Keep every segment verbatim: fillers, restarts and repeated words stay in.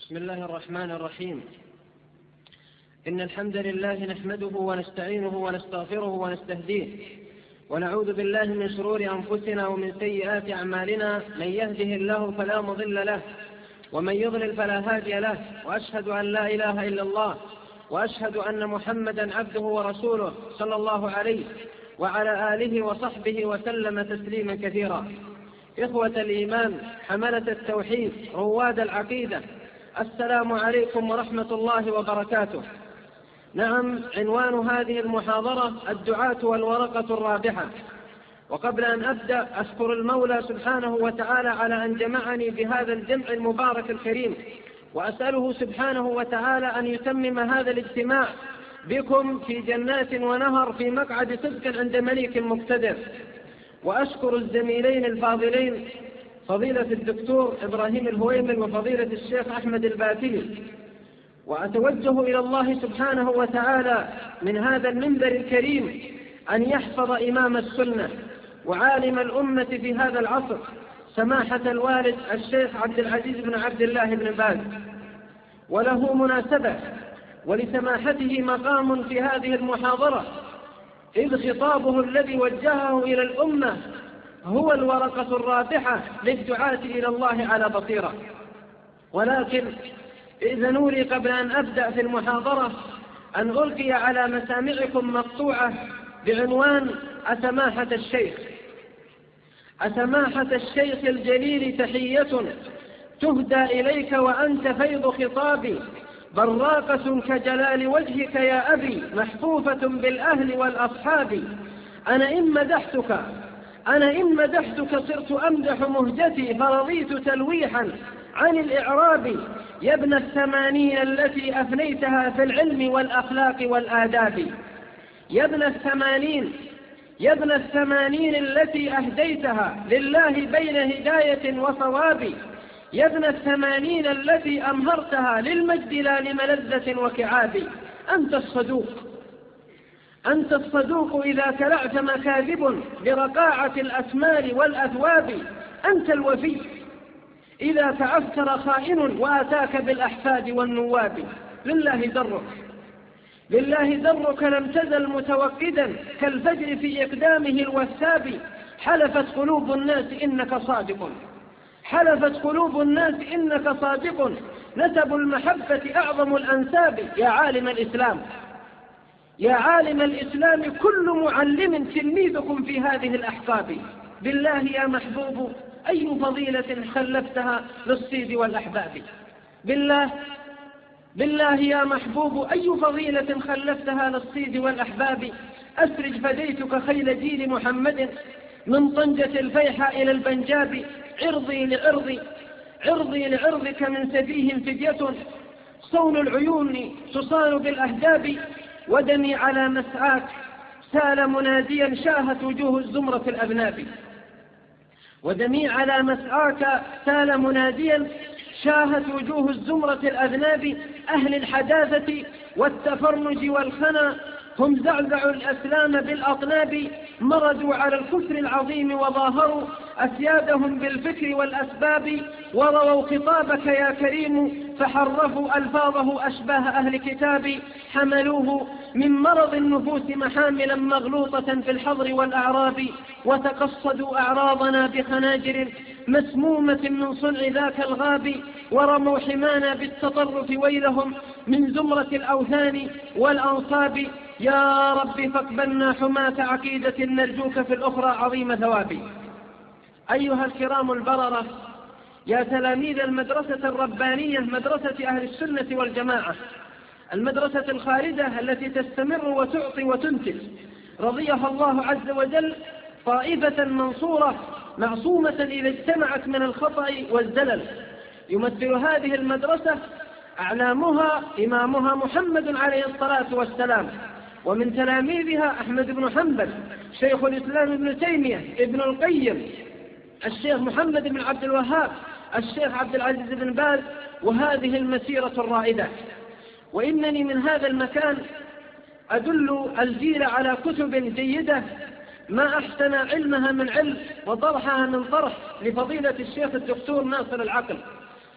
بسم الله الرحمن الرحيم. إن الحمد لله نحمده ونستعينه ونستغفره ونستهديه، ونعوذ بالله من شرور أنفسنا ومن سيئات أعمالنا. من يهده الله فلا مضل له، ومن يضلل فلا هادي له، وأشهد أن لا إله إلا الله، وأشهد أن محمدا عبده ورسوله صلى الله عليه وعلى آله وصحبه وسلم تسليما كثيرا. إخوة الإيمان، حملة التوحيد، رواد العقيدة، السلام عليكم ورحمة الله وبركاته. نعم، عنوان هذه المحاضرة الدعاة والورقة الرابحة. وقبل أن أبدأ أشكر المولى سبحانه وتعالى على أن جمعني بهذا الجمع المبارك الكريم، وأسأله سبحانه وتعالى أن يتمم هذا الاجتماع بكم في جنات ونهر في مقعد صدق عند مليك مقتدر. وأشكر الزميلين الفاضلين فضيلة الدكتور إبراهيم الهويمل وفضيلة الشيخ أحمد الباتلي، وأتوجه إلى الله سبحانه وتعالى من هذا المنبر الكريم أن يحفظ إمام السنة وعالم الأمة في هذا العصر سماحة الوالد الشيخ عبد العزيز بن عبد الله بن باز، وله مناسبة ولسماحته مقام في هذه المحاضرة، إذ خطابه الذي وجهه إلى الأمة هو الورقة الرابحة للدعاة إلى الله على بصيرة. ولكن إذنوا لي قبل أن أبدأ في المحاضرة أن ألقي على مسامعكم مقطوعة بعنوان أسماحة الشيخ. أسماحة الشيخ الجليل تحية تهدى إليك وأنت فيض خطابي، براقة كجلال وجهك يا أبي، محفوفة بالأهل والأصحاب. أنا إن مدحتك أنا إن مدحتك صرت أمدح مهجتي، فرضيت تلويحا عن الإعراب. يا ابن الثمانين التي أفنيتها في العلم والأخلاق والآداب، يا ابن الثمانين يا ابن الثمانين التي أهديتها لله بين هداية وصواب، يا ابن الثمانين التي أمهرتها للمجد لا لملذة وكعاب. أنت الصدوق أنت الصدوق إذا كلعت مكاذب برقاعة الأسمار والأثواب، أنت الوفي إذا تعثر خائن وآتاك بالأحفاد والنواب. لله درك لله درك لم تزل متوقدا كالفجر في إقدامه الوثاب. حلفت قلوب الناس إنك صادق حلفت قلوب الناس إنك صادق نسب المحبة أعظم الأنساب. يا عالم الإسلام يا عالم الإسلام كل معلم تلميذكم في هذه الأحقاب. بالله يا محبوب أي فضيلة خلفتها للصيد والأحباب. بالله بالله يا محبوب أي فضيلة خلفتها للصيد والأحباب. أسرج فديتك خيل جيل محمد من طنجة الفيحة إلى البنجاب. عرضي لعرضي عرضي لعرضك من سبيه فدية، صون العيون تصان بالأهداب. ودمي على مسعاك سال مناديا شاهت وجوه الزمرة الأذناب. ودمي على مسعاك سال مناديا شاهت وجوه الزمرة الأذناب. أهل الحداثة والتفرج والخنا هم زعزعوا الأسلام بالأطناب. مردوا على الكفر العظيم وظاهروا أسيادهم بالفكر والأسباب. ورووا خطابك يا كريم فحرفوا ألفاظه أشباه أهل كتاب. حملوه من مرض النفوس محاملا مغلوطة في الحضر والأعراب. وتقصدوا أعراضنا بخناجر مسمومة من صنع ذاك الغاب. ورموا حمانا بالتطرف ويلهم من زمرة الأوثان والأنصاب. يا رب فاقبلنا حماة عقيدة نرجوك في الأخرى عظيم ثوابي. أيها الكرام البررة، يا تلاميذ المدرسة الربانية مدرسة أهل السنة والجماعة، المدرسة الخالدة التي تستمر وتعطي وتنتج، رضيها الله عز وجل طائفة منصورة معصومة إذا اجتمعت من الخطأ والزلل. يمثل هذه المدرسة أعلامها إمامها محمد عليه الصلاة والسلام، ومن تلاميذها أحمد بن حنبل، شيخ الإسلام ابن تيمية، ابن القيم، الشيخ محمد بن عبد الوهاب، الشيخ عبد العزيز بن باز، وهذه المسيرة الرائدة. وإنني من هذا المكان أدل الجيل على كتب جيدة ما أحسن علمها من علم وطرحها من طرح لفضيلة الشيخ الدكتور ناصر العقل،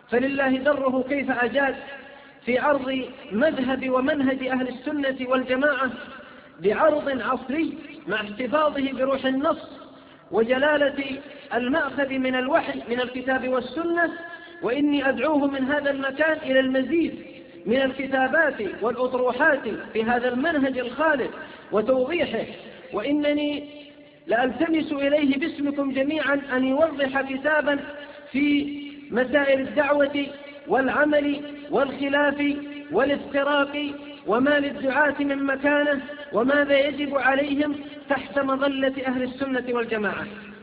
فلله دره كيف أجاد في عرض مذهب ومنهج أهل السنة والجماعة بعرض عصري مع احتفاظه بروح النص وجلالة المأخذ من الوحي من الكتاب والسنة. وإني أدعوه من هذا المكان إلى المزيد من الكتابات والأطروحات في هذا المنهج الخالد وتوضيحه، وإنني لألتمس إليه باسمكم جميعا أن يوضح كتابا في مسائل الدعوة والعمل والخلاف والافتراق وما للدعاة من مكانه وماذا يجب عليهم تحت مظلة أهل السنة والجماعة.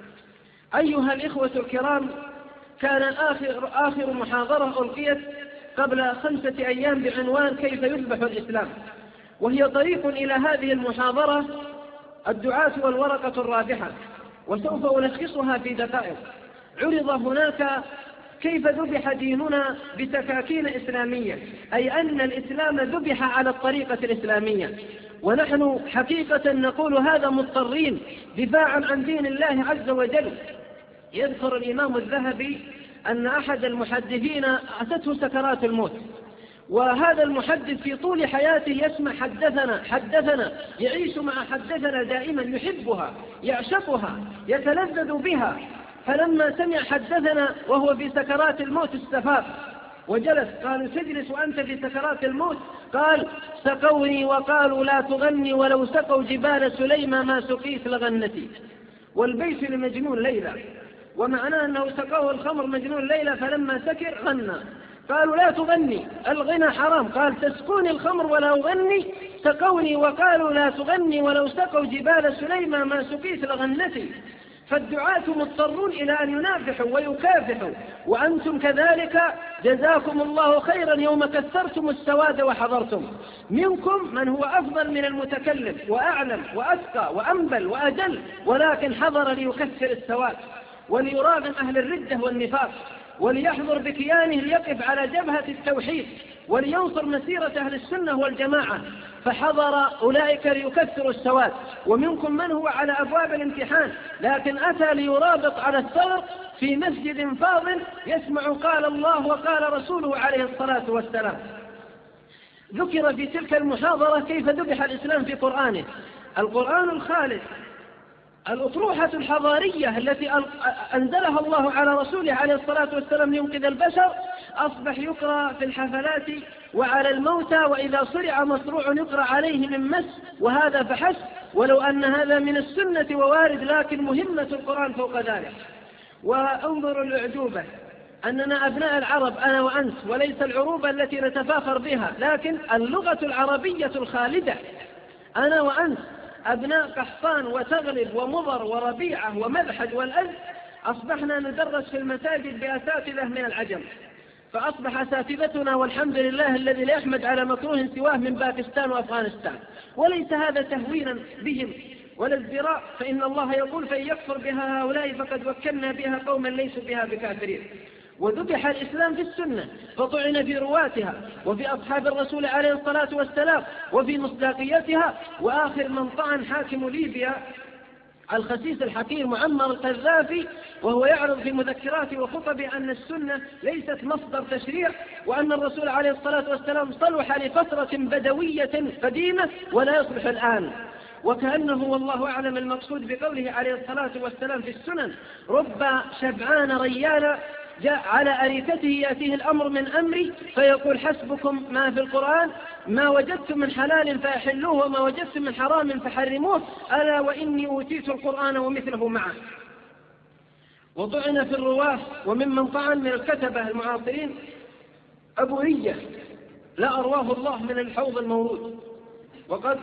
أيها الإخوة الكرام، كان آخر, آخر محاضرة ألقيت قبل خمسة أيام بعنوان كيف يذبح الإسلام، وهي طريق إلى هذه المحاضرة الدعاة والورقة الرابحة، وسوف ألخصها في دقائق. عرض هناك كيف ذبح ديننا بسكاكين إسلامية، أي أن الإسلام ذبح على الطريقة الإسلامية، ونحن حقيقة نقول هذا مضطرين دفاعا عن دين الله عز وجل. يذكر الإمام الذهبي أن أحد المحدثين أتته سكرات الموت، وهذا المحدث في طول حياته يسمع حدثنا حدثنا، يعيش مع حدثنا دائما، يحبها يعشقها يتلذذ بها. فلما سمع حدثنا وهو في سكرات الموت استفاق وجلس. قالوا تجلس وأنت في سكرات الموت؟ قال سقوني وقالوا لا تغني ولو سقوا جبال سليمة ما سقيت لغنتي. والبيت لمجنون ليلى، ومعناه أنه سقوه الخمر مجنون ليلى فلما سكر غنى. قالوا لا تغني، الغنى حرام. قال تسقوني الخمر ولا أغني؟ سقوني وقالوا لا تغني ولو سقوا جبال سليمة ما سقيت لغنتي. فالدعاة مضطرون إلى أن ينافحوا ويكافحوا، وأنتم كذلك جزاكم الله خيرا يوم كثرتم السواد وحضرتم. منكم من هو أفضل من المتكلم وأعلم وأتقى وأنبل وأجل، ولكن حضر ليكثر السواد وليراغم أهل الردة والنفاق، وليحضر بكيانه ليقف على جبهة التوحيد ولينصر مسيرة أهل السنة والجماعة، فحضر أولئك ليكثروا السواد. ومنكم من هو على أبواب الامتحان لكن أتى ليرابط على الثغر في مسجد فاضل يسمع قال الله وقال رسوله عليه الصلاة والسلام. ذكر في تلك المحاضرة كيف ذبح الإسلام في قرآنه، القرآن الخالد، الأطروحة الحضارية التي أنزلها الله على رسوله عليه الصلاة والسلام لينقذ البشر، أصبح يقرأ في الحفلات وعلى الموتى، وإذا صرع مصروع يقرأ عليه من مس، وهذا فحسب، ولو أن هذا من السنة ووارد، لكن مهمة القرآن فوق ذلك. وانظروا الأعجوبة أننا أبناء العرب أنا وأنت، وليس العروبة التي نتفاخر بها، لكن اللغة العربية الخالدة. أنا وأنت أبناء قحطان وتغلب ومضر وربيعة ومذحج والأز، أصبحنا ندرس في المساجد بأساتذة من العجم، فأصبح أساتذتنا والحمد لله الذي لا يحمد على مكروه سواه من باكستان وأفغانستان. وليس هذا تهوينا بهم ولا ازدراء، فإن الله يقول فإن يكفر بها هؤلاء فقد وكلنا بها قوما ليسوا بها بكافرين. وذبح الإسلام في السنة فطعن في رواتها وفي أصحاب الرسول عليه الصلاة والسلام وفي مصداقيتها. وآخر من طعن حاكم ليبيا الخسيس الحكيم معمر القذافي، وهو يعرض في مذكراته وخطبه أن السنة ليست مصدر تشريع، وأن الرسول عليه الصلاة والسلام صلح لفترة بدوية قديمة ولا يصلح الآن. وكأنه والله أعلم المقصود بقوله عليه الصلاة والسلام في السنن رب شبعان ريانا جاء على أريكته يأتيه الأمر من أمري فيقول حسبكم ما في القرآن ما وجدتم من حلال فأحلوه وما وجدتم من حرام فحرموه ألا وإني أوتيت القرآن ومثله معه. وطعن في الرواة وممن طعن من الكتبة المعاصرين أبو رية لا أرواه الله من الحوض المورود، وقد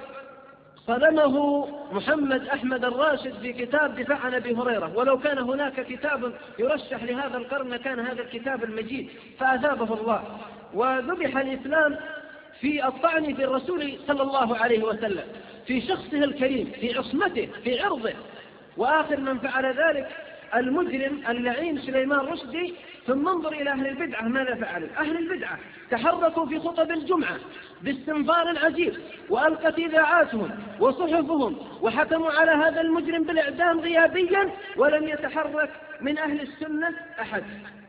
صدمه محمد أحمد الراشد في كتاب دفاع عن أبي هريرة، ولو كان هناك كتاب يرشح لهذا القرن كان هذا الكتاب المجيد، فأثابه الله. وذبح الإسلام في الطعن في الرسول صلى الله عليه وسلم، في شخصه الكريم، في عصمته، في عرضه. وآخر من فعل ذلك المجرم اللعين سليمان رشدي. ثم انظر إلى أهل البدعة ماذا فعلوا. أهل البدعة تحركوا في خطب الجمعة باستنفار عجيب، وألقت إذاعاتهم وصحفهم وحكموا على هذا المجرم بالإعدام غيابيا، ولم يتحرك من أهل السنة أحد.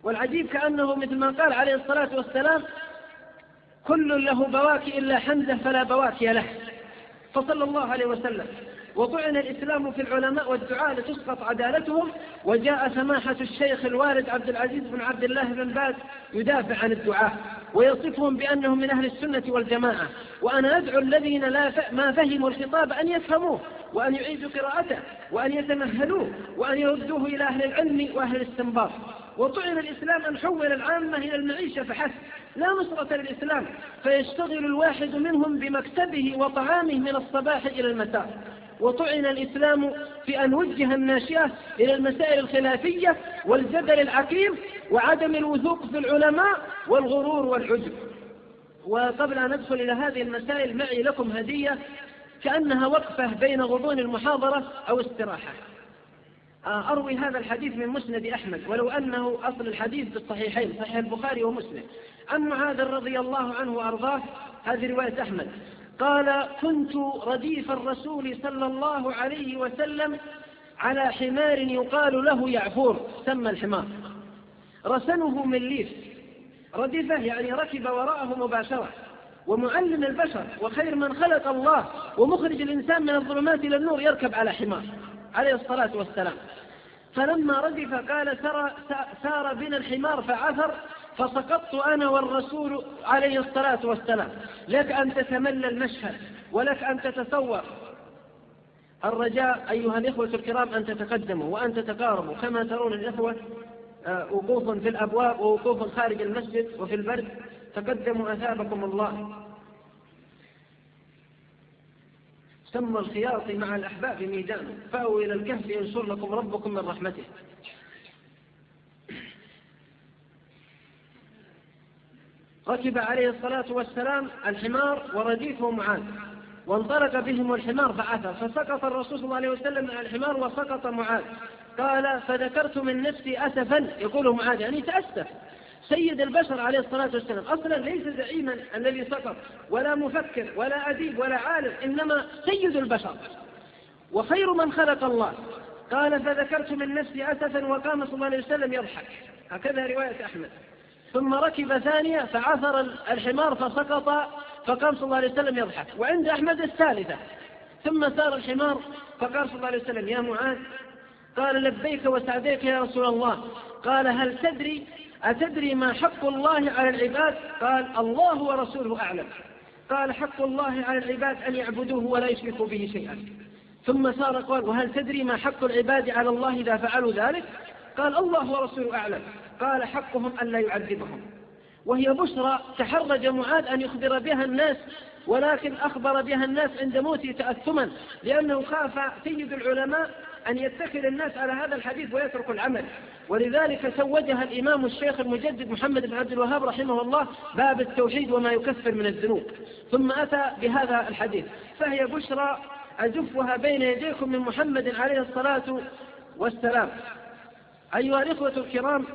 والعجيب كأنه مثل ما قال عليه الصلاة والسلام: كل له بواكي إلا حمزة فلا بواكي له، فصلى الله عليه وسلم. وطعن الإسلام في العلماء والدعاء لتسقط عدالتهم، وجاء سماحة الشيخ الوالد عبد العزيز بن عبد الله بن باز يدافع عن الدعاء ويصفهم بأنهم من أهل السنة والجماعة. وأنا أدعو الذين لا ف... ما فهموا الخطاب أن يفهموه، وأن يعيدوا قراءته، وأن يتمهلوه، وأن يردوه إلى أهل العلم وأهل الاستنباط. وطعن الإسلام أن حول العامة إلى المعيشة فحسب، لا نصرة للإسلام، فيشتغل الواحد منهم بمكتبه وطعامه من الصباح إلى المساء. وطعن الإسلام في أن وجه الناشئة إلى المسائل الخلافية والجدل العقيم وعدم الوثوق في العلماء والغرور والعجب. وقبل أن ندخل إلى هذه المسائل معي لكم هدية كأنها وقفة بين غضون المحاضرة أو استراحة. أروي هذا الحديث من مسند أحمد، ولو أنه أصل الحديث بالصحيحين، صحيح البخاري ومسلم، عن معاذ رضي الله عنه وأرضاه. هذه رواية أحمد. قال: كنت رديف الرسول صلى الله عليه وسلم على حمار يقال له يعفور، سمى الحمار، رسنه من ليف. رديفه يعني ركب وراءه مباشرة، ومعلم البشر وخير من خلق الله ومخرج الإنسان من الظلمات إلى النور يركب على حمار عليه الصلاة والسلام. فلما ردف قال: سار بنا الحمار فعثر فسقطت أنا والرسول عليه الصلاة والسلام. لك أن تتملى المشهد ولك أن تتصور. الرجاء أيها الإخوة الكرام أن تتقدموا وأن تتقاربوا، كما ترون الإخوة وقوفا في الأبواب ووقوفا خارج المسجد وفي البرد. تقدموا أثابكم الله. سمى الخياط مع الأحباب ميدان، فأووا إلى الكهف ينشر لكم ربكم من رحمته. ركب عليه الصلاة والسلام الحمار ورديفه معاذ، وانطلق بهم الحمار فعثر، فسقط الرسول صلى الله عليه وسلم من الحمار وسقط معاذ. قال: فذكرت من نفسي أسفا، يقول معاذ يعني تأسف. سيد البشر عليه الصلاة والسلام أصلا ليس زعيما الذي سقط، ولا مفكر ولا أديب ولا عالم، إنما سيد البشر وخير من خلق الله. قال: فذكرت من نفسي أسفا، وقام صلى الله عليه وسلم يضحك. هكذا رواية أحمد. ثم ركب ثانية فعثر الحمار فسقط، فقام صلى الله عليه وسلم يضحك. وعند أحمد الثالثة. ثم سار الحمار فقال صلى الله عليه وسلم: يا معاذ. قال: لبيك وسعديك يا رسول الله. قال: هل تدري أتدري ما حق الله على العباد؟ قال: الله ورسوله أعلم. قال: حق الله على العباد أن يعبدوه ولا يشركوا به شيئا. ثم سار قال: وهل تدري ما حق العباد على الله إذا فعلوا ذلك؟ قال: الله ورسوله أعلم. قال: حقهم أن لا يعذبهم. وهي بشرى تحرج معاذ أن يخبر بها الناس، ولكن أخبر بها الناس عند موته تأثما، لأنه خاف سيد العلماء أن يتخذ الناس على هذا الحديث ويترك العمل. ولذلك سوجها الإمام الشيخ المجدد محمد بن عبد الوهاب رحمه الله باب التوحيد وما يكفر من الذنوب، ثم أتى بهذا الحديث. فهي بشرى أزفها بين يديكم من محمد عليه الصلاة والسلام. أيها الإخوة الكرام،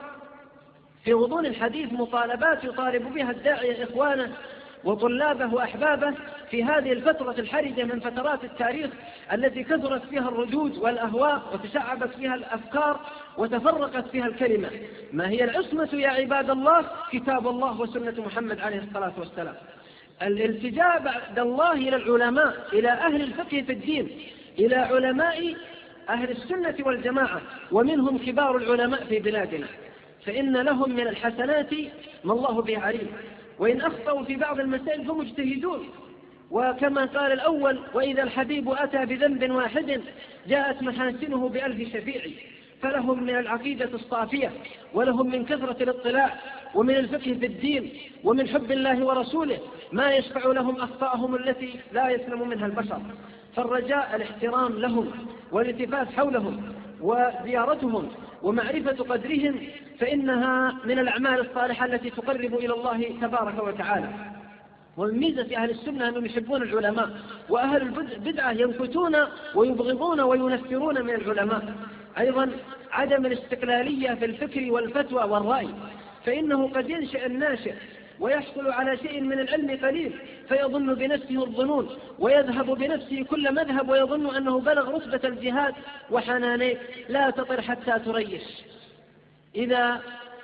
في غضون الحديث مطالبات يطالب بها الداعية إخوانه وطلابه وأحبابه في هذه الفترة الحرجة من فترات التاريخ التي كثرت فيها الردود والأهواء وتشعبت فيها الأفكار وتفرقت فيها الكلمة. ما هي العصمة يا عباد الله؟ كتاب الله وسنة محمد عليه الصلاة والسلام. الالتجاء بعد الله إلى العلماء، إلى أهل الفقه في الدين، إلى علماء أهل السنة والجماعة، ومنهم كبار العلماء في بلادنا، فإن لهم من الحسنات ما الله به عليم، وإن أخطأوا في بعض المسائل فمجتهدون. وكما قال الأول: وإذا الحبيب أتى بذنب واحد جاءت محاسنه بألف شفيع. فلهم من العقيدة الصافية، ولهم من كثرة الاطلاع، ومن الفقه في الدين، ومن حب الله ورسوله ما يشفع لهم أخطاءهم التي لا يسلم منها البشر. فالرجاء الاحترام لهم والالتفاف حولهم وزيارتهم ومعرفة قدرهم، فإنها من الأعمال الصالحة التي تقرب إلى الله تبارك وتعالى. ومن ميزة أهل السنة أنهم يحبون العلماء، وأهل البدعة ينكتون ويبغضون وينفرون من العلماء. أيضا عدم الاستقلالية في الفكر والفتوى والرأي، فإنه قد ينشأ الناشئ ويحصل على شيء من العلم قليل فيظن بنفسه الظنون، ويذهب بنفسه كل مذهب ويظن أنه بلغ رتبة الجهاد وحنانيه. لا تطر حتى تريش. إذا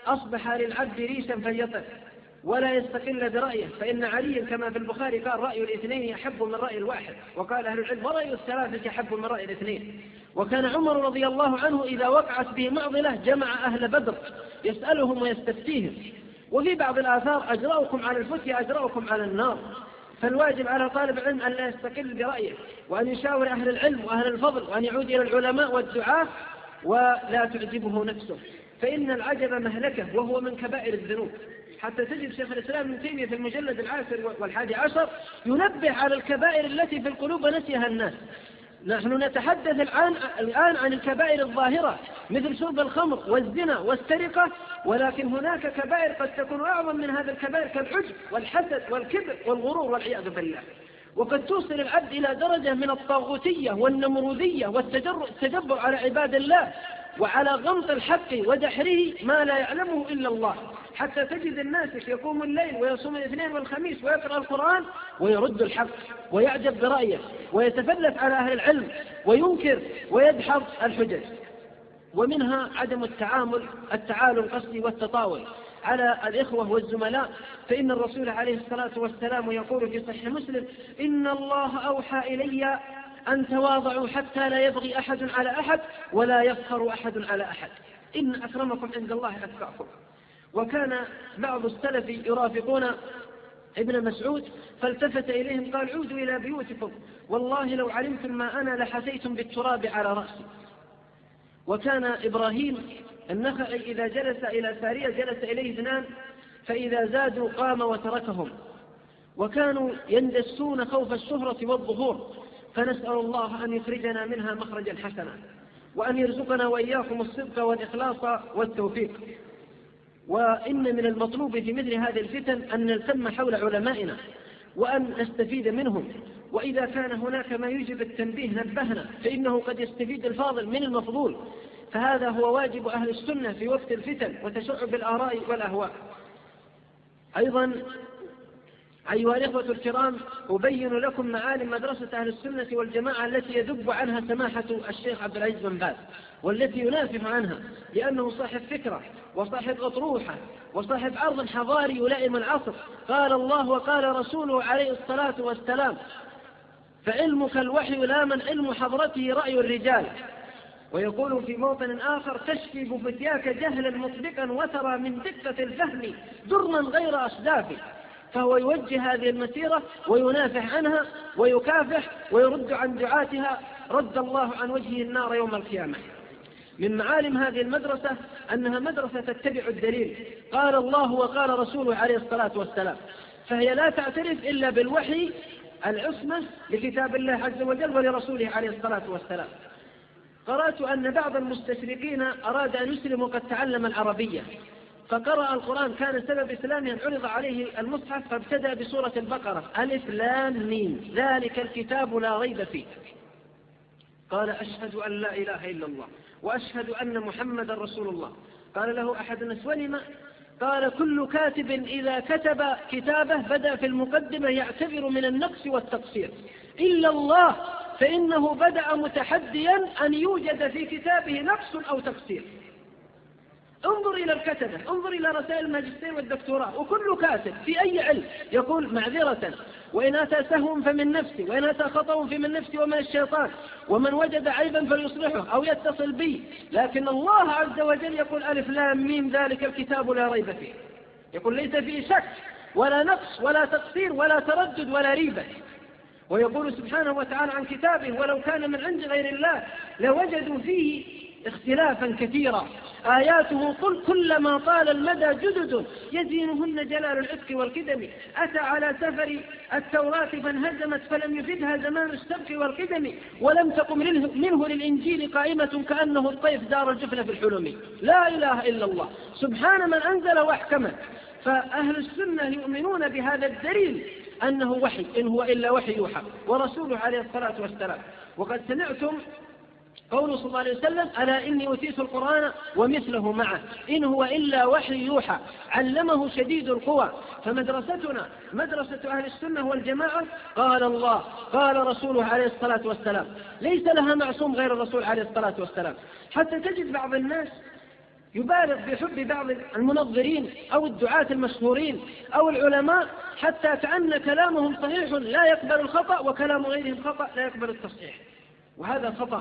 أصبح للعبد ريشا فليطر ولا يستقل برأيه، فإن علي كما في البخاري قال رأي الاثنين أحب من رأي الواحد، وقال أهل العلم ورأي الثلاثة أحب من رأي الاثنين. وكان عمر رضي الله عنه إذا وقعت به معضلة جمع أهل بدر يسألهم ويستفتيهم. وفي بعض الآثار أجرأكم على الفتية أجرأكم على النار. فالواجب على طالب العلم أن لا يستقل برأيه، وأن يشاور أهل العلم وأهل الفضل، وأن يعود إلى العلماء والدعاة ولا تعجبه نفسه، فإن العجب مهلكه وهو من كبائر الذنوب. حتى تجد شيخ الإسلام ابن تيمية في المجلد العاشر والحادي عشر ينبه على الكبائر التي في القلوب ونسيها الناس. نحن نتحدث الآن, الآن عن الكبائر الظاهرة مثل شرب الخمر والزنا والسرقة، ولكن هناك كبائر قد تكون أعظم من هذا الكبائر كالعجب والحسد والكبر والغرور والعياذ بالله، وقد توصل العبد إلى درجة من الطاغوتية والنمرودية والتجبر على عباد الله وعلى غمط الحق ودحره ما لا يعلمه إلا الله. حتى تجد الناس يقوم الليل ويصوم الاثنين والخميس ويقرأ القرآن ويرد الحق ويعجب برأيه ويتفلت على أهل العلم وينكر ويدحض الحجج. ومنها عدم التعامل التعالي القصدي والتطاول على الإخوة والزملاء، فإن الرسول عليه الصلاة والسلام يقول في صحيح مسلم: إن الله أوحى إلي أن تواضعوا حتى لا يبغي أحد على أحد ولا يفخر أحد على أحد، إن أكرمكم عند الله أتقاكم. وكان بعض السلف يرافقون ابن مسعود فالتفت إليهم قال: عودوا إلى بيوتكم، والله لو علمتم ما أنا لحسيتم بالتراب على رأسي. وكان إبراهيم النخعي إذا جلس إلى سارية جلس إليه اثنان فإذا زادوا قام وتركهم، وكانوا يندسون خوف الشهرة والظهور، فنسأل الله أن يخرجنا منها مخرجا حسنا، وأن يرزقنا وإياكم الصدق والإخلاص والتوفيق. وإن من المطلوب في مثل هذه الفتن أن نلتم حول علمائنا وأن نستفيد منهم، وإذا كان هناك ما يجب التنبيه نبهنا، فإنه قد يستفيد الفاضل من المفضول، فهذا هو واجب أهل السنة في وقت الفتن وتشعب الآراء والأهواء. أيضا أيها الإخوة الكرام، أبين لكم معالم مدرسة أهل السنة والجماعة التي يذب عنها سماحة الشيخ عبد العزيز بن باز، والتي ينافح عنها، لأنه صاحب فكرة وصاحب أطروحة وصاحب عرض حضاري يلائم العصر. قال الله وقال رسوله عليه الصلاة والسلام: فعلمك الوحي لا من علم حضرته رأي الرجال. ويقول في موطن آخر: تشفي بفتياك جهلا مطبقا وترى من دقة الفهم درنا غير أصداف. فهو يوجه هذه المسيرة وينافح عنها ويكافح ويرد عن دعاتها رد الله عن وجهه النار يوم القيامة. من معالم هذه المدرسة أنها مدرسة تتبع الدليل، قال الله وقال رسوله عليه الصلاة والسلام، فهي لا تعترف إلا بالوحي العصمة لكتاب الله عز وجل ولرسوله عليه الصلاة والسلام. قرأت أن بعض المستشرقين أراد أن يسلم وقد تعلم العربية، فقرأ القرآن، كان سبب إسلامه أن عرض عليه المصحف فابتدأ بسورة البقرة: ألف لام ميم ذلك الكتاب لا ريب فيه. قال: أشهد أن لا إله إلا الله وأشهد أن محمد رسول الله. قال له أحد الناس: ولم؟ قال: كل كاتب إذا كتب كتابه بدأ في المقدمة يعتبر من النقص والتقصير، إلا الله فإنه بدأ متحديا أن يوجد في كتابه نقص أو تقصير. انظر إلى الكتبة، انظر إلى رسائل الماجستير والدكتوراه، وكل كاتب في أي علم يقول معذرة، وإن أتى سهو فمن نفسي، وإن أتى خطأ فمن نفسي ومن الشيطان، ومن وجد عيبا فليصلحه أو يتصل بي. لكن الله عز وجل يقول: ألف لام ميم ذلك الكتاب لا ريب فيه. يقول ليس فيه شك ولا نقص ولا تقصير ولا تردد ولا ريبة. ويقول سبحانه وتعالى عن كتابه: ولو كان من عند غير الله لوجدوا فيه اختلافا كثيرا آياته قل كلما طال المدى جدد يزينهن جلال العتق والقدم. أتى على سفر التوراة فانهزمت فلم يفدها زمان السبق والقدم، ولم تقم منه للإنجيل قائمة كأنه الطيف دار الجفن في الحلم. لا إله إلا الله، سبحان من أنزل وأحكمه. فأهل السنة يؤمنون بهذا الدليل أنه وحي، إن هو إلا وحي يوحى، ورسوله عليه الصلاة والسلام. وقد سمعتم قوله صلى الله عليه وسلم: ألا إني أوتيت القرآن ومثله معه إن هو إلا وحي يوحى علمه شديد القوى. فمدرستنا مدرسة أهل السنة والجماعة قال الله قال رسوله عليه الصلاة والسلام، ليس لها معصوم غير الرسول عليه الصلاة والسلام. حتى تجد بعض الناس يبالغ بحب بعض المنظرين أو الدعاة المشهورين أو العلماء حتى كأن كلامهم صحيح لا يقبل الخطأ وكلام غيرهم خطأ لا يقبل التصحيح، وهذا خطأ.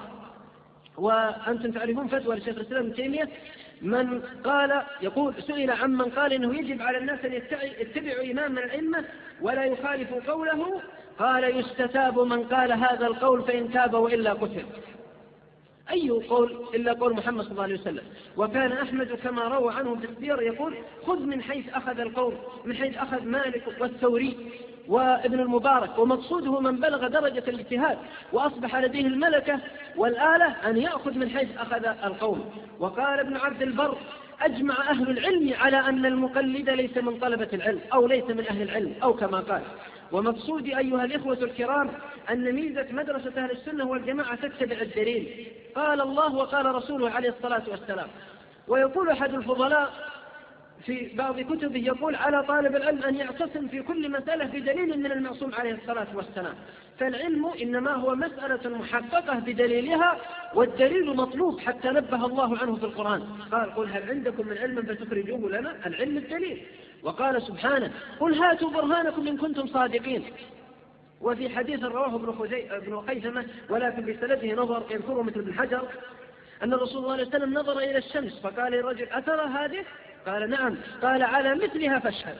وأنتم تعرفون فتوى لشيخ الإسلام ابن تيمية من قال يقول سئل عن من قال إنه يجب على الناس أن يتبعوا إمام من الأئمة ولا يخالفوا قوله، قال يستتاب من قال هذا القول فإن تاب وإلا قتل. أي قول إلا قول محمد صلى الله عليه وسلم. وكان أحمد كما روى عنه في السير يقول خذ من حيث أخذ القول، من حيث أخذ مالك والثوري وابن المبارك، ومقصوده من بلغ درجة الاجتهاد وأصبح لديه الملكة والآلة أن يأخذ من حيث أخذ القول. وقال ابن عبد البر أجمع أهل العلم على أن المقلد ليس من طلبة العلم أو ليس من أهل العلم أو كما قال. ومقصودي أيها الإخوة الكرام أن ميزة مدرسة أهل السنة والجماعة تتبع الدليل، قال الله وقال رسوله عليه الصلاة والسلام. ويقول أحد الفضلاء في بعض كتبه يقول على طالب العلم أن يعتصم في كل مسألة بدليل من المعصوم عليه الصلاة والسلام، فالعلم إنما هو مسألة محققة بدليلها، والدليل مطلوب حتى نبه الله عنه في القرآن، قال قل هل عندكم من علم فتخرجوه لنا، العلم الدليل. وقال سبحانه قل هاتوا برهانكم إن كنتم صادقين. وفي حديث رواه ابن خيثمة ولكن بسنده نظر يذكره مثل ابن حجر أن الرسول صلى الله عليه وسلم نظر إلى الشمس فقال للرجل أترى هذه؟ قال نعم، قال على مثلها فاشهد.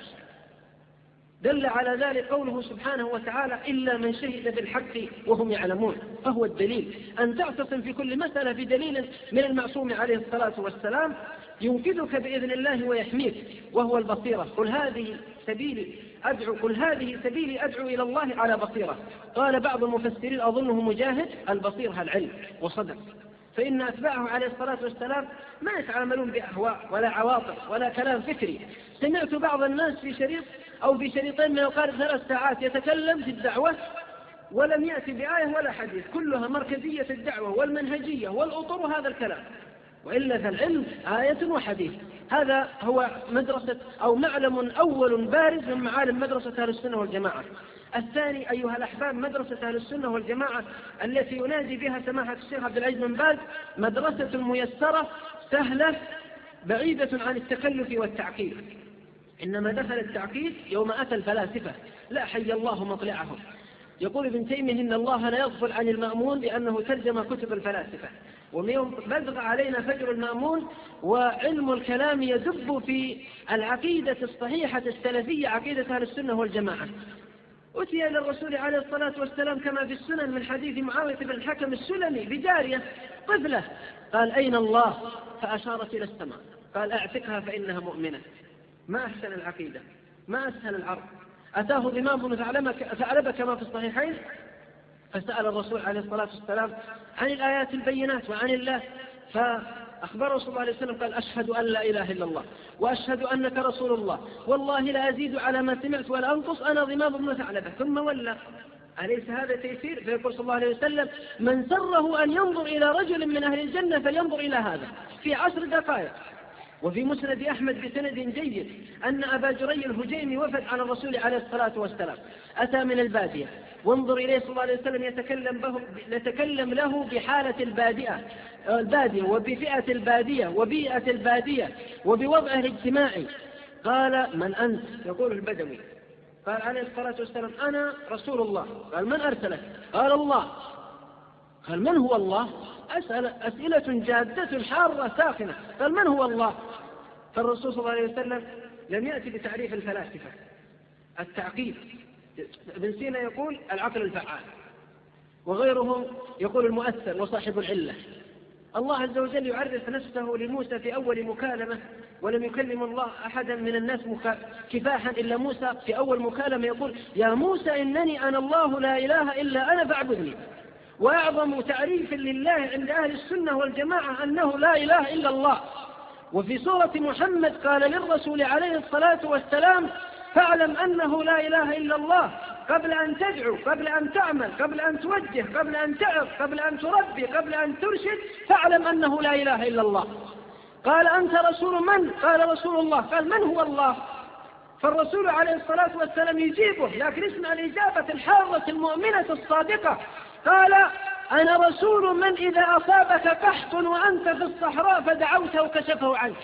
دل على ذلك قوله سبحانه وتعالى إلا من شهد بالحق وهم يعلمون، فهو الدليل. أن تعتصم في كل مسألة بدليل من المعصوم عليه الصلاة والسلام ينقذك بإذن الله ويحميك، وهو البصيرة. قل هذه سبيلي أدعو قل هذه سبيلي أدعو إلى الله على بصيرة. قال بعض المفسرين أظنه مجاهد البصيرة العلم، وصدق، فإن أتباعه عليه الصلاة والسلام ما يتعاملون بأهواء ولا عواطف ولا كلام فكري. سمعت بعض الناس في شريط أو في شريطين من القارئ ثلاث ساعات يتكلم في الدعوة ولم يأتي بآية ولا حديث، كلها مركزية الدعوة والمنهجية والأطر هذا الكلام، وإلا فالعلم آية وحديث. هذا هو مدرسة أو معلم أول بارز من معالم مدرسة أهل السنة والجماعة. الثاني أيها الأحباب مدرسة أهل السنة والجماعة التي ينادي بها سماحة الشيخ عبد العزيز بن باز مدرسة ميسرة سهلة بعيدة عن التكلف والتعقيد. إنما دخل التعقيد يوم أتى الفلاسفة لا حي الله مطلعهم. يقول ابن تيمية إن الله لا يغفل عن المأمون لأنه ترجم كتب الفلاسفة، ومن بلغ علينا فجر المأمون وعلم الكلام يدب في العقيدة الصحيحة السلفية عقيدة أهل السنة والجماعة. أتي إلى الرسول عليه الصلاة والسلام كما في السنن من حديث معاوية بن الحكم السلمي بجارية طفلة، قال أين الله؟ فأشارت إلى السماء، قال أعتقها فإنها مؤمنة. ما أحسن العقيدة، ما أسهل العرض. أتاه ضمام بن ثعلبة كما في الصحيحين فسأل الرسول عليه الصلاة والسلام عن الآيات البينات وعن الله، فأخبره صلى الله عليه وسلم قال أشهد أن لا إله إلا الله وأشهد أنك رسول الله والله لا أزيد على ما سمعت ولا أنقص أنا ضمام بن ثعلبة. ثم ولى. أليس هذا تيسير؟ فيقول صلى الله عليه وسلم من سره أن ينظر إلى رجل من أهل الجنة فلينظر إلى هذا في عشر دقائق. وفي مسند أحمد بسند جيد أن أبا جري الهجيمي وفد على الرسول عليه الصلاة والسلام، أتى من البادية، وانظر إليه صلى الله عليه وسلم يتكلم, به يتكلم له بحالة البادية, البادية وبفئة البادية وبيئة البادية وبوضعه الاجتماعي. قال من أنت؟ يقول البدوي. قال عليه الصلاة والسلام أنا رسول الله. قال من أرسلك؟ قال الله. قال من هو الله؟ أسأل أسئلة جادة حارة ساخنة. قال من هو الله؟ فالرسول صلى الله عليه وسلم لم يأتي بتعريف الفلاسفة التعقيد. ابن سينا يقول العقل الفعال، وغيرهم يقول المؤثر وصاحب العلة. الله عز وجل يعرف نفسه لموسى في أول مكالمة، ولم يكلم الله أحدا من الناس كفاحا إلا موسى. في أول مكالمة يقول يا موسى إنني أنا الله لا إله إلا أنا فاعبدني. وأعظم تعريف لله عند أهل السنة والجماعة أنه لا إله إلا الله. وفي سورة محمد قال للرسول عليه الصلاة والسلام فاعلم أنه لا إله إلا الله قبل أن تدعو، قبل أن تعمل، قبل أن توجه، قبل أن تعظ، قبل أن تربي، قبل أن ترشد، فاعلم أنه لا إله إلا الله. قال أنت رسول من؟ قال رسول الله. قال من هو الله؟ فالرسول عليه الصلاة والسلام يجيبه، لكن اسمع الإجابة الحارة المؤمنة الصادقة. قال أنا رسول من إذا أصابك قحط وأنت في الصحراء فدعوته كشفه عنك،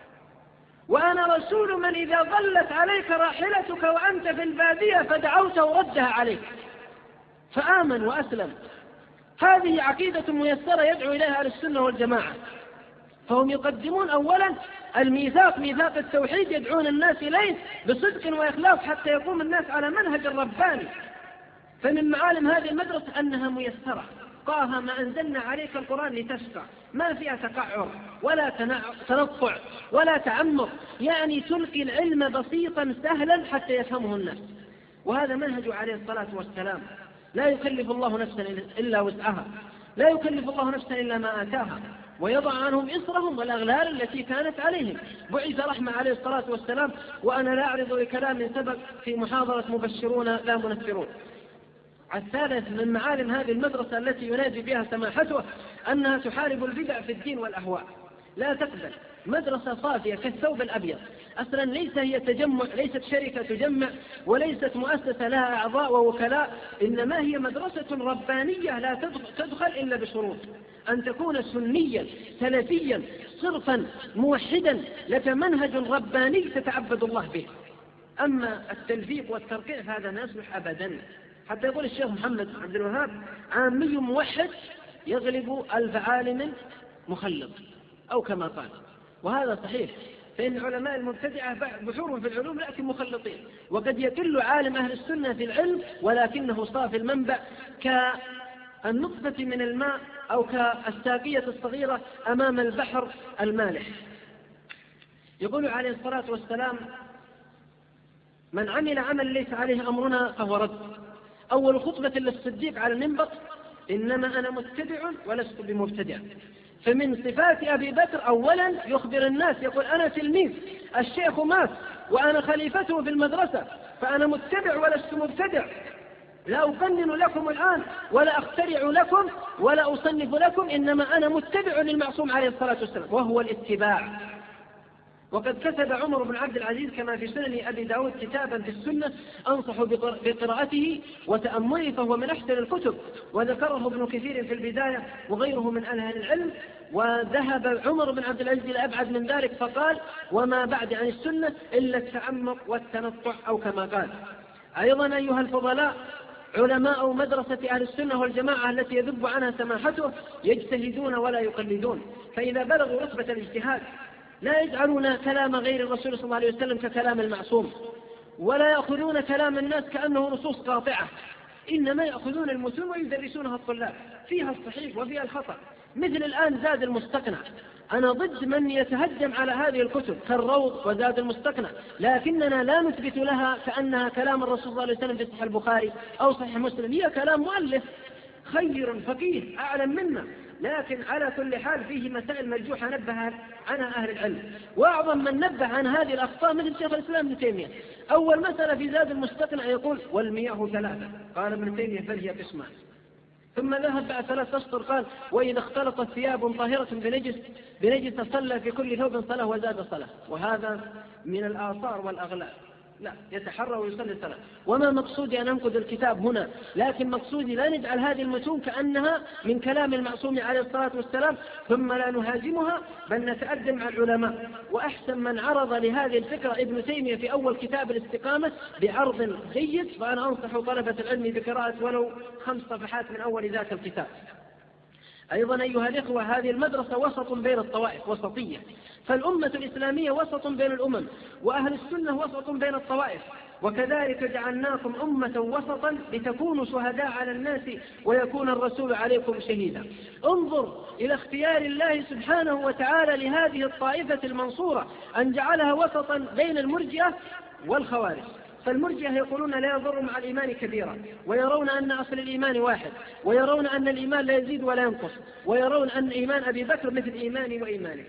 وأنا رسول من إذا ضلت عليك راحلتك وأنت في البادية فدعوته ردها عليك، فآمن وأسلم. هذه عقيدة ميسرة يدعو إليها أهل السنة والجماعة، فهم يقدمون أولا الميثاق، ميثاق التوحيد، يدعون الناس إليه بصدق وإخلاص حتى يقوم الناس على منهج الرباني. فمن معالم هذه المدرسة أنها ميسرة. طه ما أنزلنا عليك القرآن لتشقى، ما فيها تقعر ولا تنطع ولا تعمق، يعني تلقي العلم بسيطا سهلا حتى يفهمه الناس. وهذا منهج عليه الصلاة والسلام. لا يكلف الله نفسا إلا وسعها، لا يكلف الله نفسا إلا ما آتاها، ويضع عنهم إصرهم والأغلال التي كانت عليهم. بعث رحمة عليه الصلاة والسلام، وأنا لا أعرض لكلام سبق في محاضرة مبشرون لا منفرون. الثالث من معالم هذه المدرسة التي ينادي بها سماحته أنها تحارب البدع في الدين والأهواء. لا تقبل مدرسة صافية كالثوب الأبيض. أصلا ليس هي تجمع، ليست شركة تجمع، وليست مؤسسة لها أعضاء ووكلاء، إنما هي مدرسة ربانية لا تدخل إلا بشروط: أن تكون سنيا سلفيا صرفا موحدا لك منهج رباني تتعبد الله به. أما التلفيق والترقيع فهذا لا يصلح أبدا. حتى يقول الشيخ محمد عبد الوهاب: عامي موحد يغلب ألف عالم مخلط، أو كما قال. وهذا صحيح، فإن علماء المبتدعة بحور في العلوم لكن مخلطين، وقد يكل عالم أهل السنة في العلم ولكنه صافي المنبع كالنطفة من الماء أو كالساقية الصغيرة أمام البحر المالح. يقول عليه الصلاة والسلام: من عمل عمل ليس عليه أمرنا فهو رد. أول خطبة للصديق على المنبر: إنما أنا متبع ولست بمبتدع. فمن صفات أبي بكر أولا يخبر الناس، يقول: أنا تلميذ، الشيخ مات وأنا خليفته في المدرسة، فأنا متبع ولست مبتدع، لا أقنن لكم الآن ولا أخترع لكم ولا أصنف لكم، إنما أنا متبع للمعصوم عليه الصلاة والسلام، وهو الاتباع. وقد كتب عمر بن عبد العزيز كما في سنن أبي داود كتابا في السنة أنصح بقراءته وتأمله، فهو من أحسن الكتب، وذكره ابن كثير في البداية وغيره من أهل العلم. وذهب عمر بن عبد العزيز إلى أبعد من ذلك فقال: وما بعد عن السنة إلا التعمق والتنطع، أو كما قال. أيضا أيها الفضلاء، علماء مدرسة أهل السنة والجماعة التي يذب عنها سماحته يجتهدون ولا يقلدون، فإذا بلغوا رتبة الاجتهاد لا يجعلون كلام غير الرسول صلى الله عليه وسلم ككلام المعصوم، ولا يأخذون كلام الناس كأنه نصوص قاطعة، إنما يأخذون المتون ويدرسونها الطلاب فيها الصحيح وفيها الخطأ. مثل الآن زاد المستقنع، أنا ضد من يتهجم على هذه الكتب كالروض وزاد المستقنع، لكننا لا نثبت لها كأنها كلام الرسول صلى الله عليه وسلم في صحيح البخاري أو صحيح مسلم، هي كلام مؤلف خير فقيه أعلم منا، لكن على كل حال فيه مسائل مرجوحة نبه عنها أهل العلم. وأعظم من نبه عن هذه الأخطاء مثل شيخ الإسلام ابن تيمية. أول مسألة في زاد المستقنع يقول: والمياه ثلاثة، قال ابن تيمية: فهي قسمان. ثم ذهب بعد ثلاث أسطر قال: وإذا اختلطت ثياب طاهرة بنجس بنجس صلى في كل ثوب صلاة وزاد صلاة. وهذا من الآثار والأغلال، لا يتحرى ويصلي صلاة. وما مقصودي أن أنقذ الكتاب هنا، لكن مقصودي لا نجعل هذه المتون كأنها من كلام المعصوم عليه الصلاة والسلام ثم لا نهاجمها، بل نتأدب مع العلماء. وأحسن من عرض لهذه الفكرة ابن تيمية في أول كتاب الاستقامة بعرض جيد، وأنا أنصح طلبة العلم بقراءة ولو خمس صفحات من أول ذاك الكتاب. أيضا أيها الإخوة، هذه المدرسة وسط بين الطوائف، وسطية، فالأمة الإسلامية وسط بين الأمم، وأهل السنة وسط بين الطوائف، وكذلك جعلناكم أمة وسطا لتكونوا شهداء على الناس ويكون الرسول عليكم شهيدا. انظر إلى اختيار الله سبحانه وتعالى لهذه الطائفة المنصورة أن جعلها وسطا بين المرجئة والخوارج. فالمرجئة يقولون لا يضر مع الإيمان كبيرا، ويرون أن أصل الإيمان واحد، ويرون أن الإيمان لا يزيد ولا ينقص، ويرون أن إيمان أبي بكر مثل إيماني وإيمانك.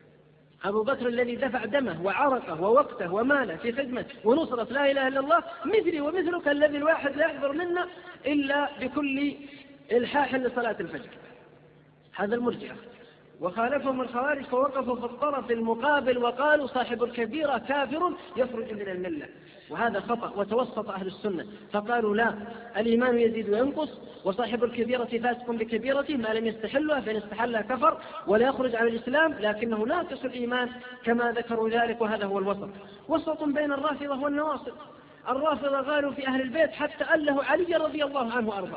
أبو بكر الذي دفع دمه وعرقه ووقته وماله في خدمة ونصرة لا إله إلا الله مثلي ومثلك الذي الواحد لا يحضر منا إلا بكل إلحاح لصلاة الفجر. هذا المرجئة. وخالفهم الخوارج فوقفوا في الطرف المقابل وقالوا صاحب الكبيرة كافر يخرج من الملة، وهذا خطأ. وتوسط أهل السنة فقالوا لا، الإيمان يزيد وينقص، وصاحب الكبيرة فاسق بكبيرته ما لم يستحلها، فإن استحلها كفر ولا يخرج على الإسلام، لكنه ناقص الإيمان كما ذكروا ذلك، وهذا هو الوسط. وسط بين الرافضة والنواصب. الرافضة قالوا في أهل البيت حتى أله علي رضي الله عنه وأرضاه.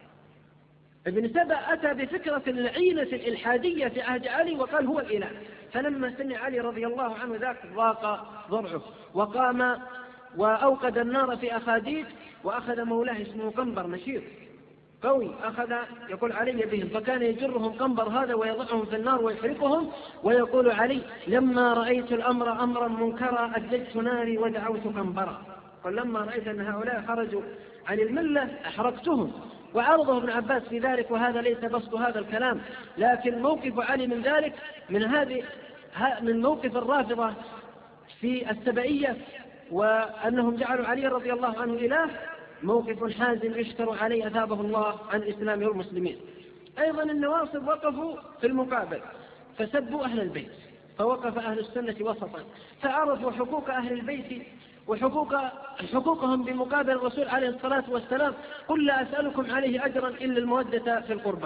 ابن سبأ أتى بفكرة العينة الإلحادية في عهد علي وقال هو الإله، فلما سمع علي رضي الله عنه ذاك ضاق ضرعه وقام وأوقد النار في أخاديد، وأخذ مولاه اسمه قنبر مشير قوي، أخذ يقول علي بهم، فكان يجرهم قنبر هذا ويضعهم في النار ويحرقهم، ويقول علي لما رأيت الأمر أمرا منكرا أدلجت ناري ودعوت قنبرا. قال لما رأيت أن هؤلاء خرجوا عن الملة أحرقتهم. وعرضه ابن عباس في ذلك، وهذا ليس بسط هذا الكلام، لكن موقف علي من ذلك من هذه من موقف الرافضة في السبائية وأنهم جعلوا علي رضي الله عنه إله موقف حازم يشكر عليه أثابه الله عن الإسلام والمسلمين. أيضا النواصب وقفوا في المقابل فسبوا أهل البيت، فوقف أهل السنة وسطا، فعرفوا حقوق أهل البيت وحقوق حقوقهم بمقابل الرسول عليه الصلاة والسلام. قل لا أسألكم عليه أجرا إلا المودة في القربى.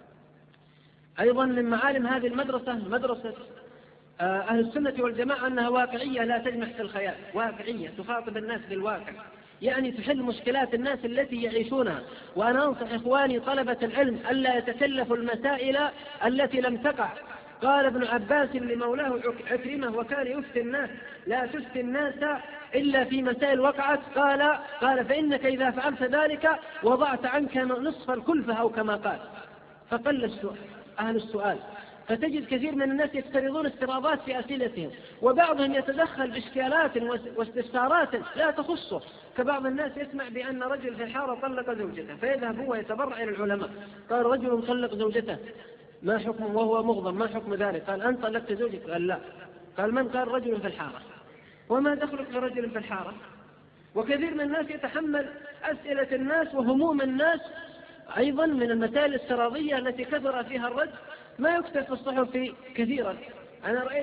أيضا من معالم هذه المدرسة مدرسة أهل السنة والجماعة أنها واقعية لا تجمح في الخيال، واقعية تخاطب الناس بالواقع، يعني تحل مشكلات الناس التي يعيشونها. وأنا أنصح إخواني طلبة العلم ألا يتكلفوا المسائل التي لم تقع. قال ابن عباس لمولاه عكرمة وكان يفتي الناس لا تفتي الناس إلا في مسائل وقعت، قال قال فإنك إذا فعلت ذلك وضعت عنك نصف الكلفة أو كما قال. فقل السؤال أهل السؤال، فتجد كثير من الناس يفترضون استرابات في أسئلتهم، وبعضهم يتدخل بإشكالات واستفسارات لا تخصه. كبعض الناس يسمع بأن رجل في الحارة طلق زوجته فيذهب هو يتبرع إلى العلماء، قال رجل طلق زوجته ما حكمه وهو مغضب، ما حكم ذلك؟ قال أنت طلقت زوجك؟ قال لا. قال من؟ قال رجل في الحارة. وما دخلك برجل في الحارة؟ وكثير من الناس يتحمل أسئلة الناس وهموم الناس. أيضا من المسائل الافتراضية التي كثر فيها الرد ما يكتب في الصحف كثيرا. أنا رأيت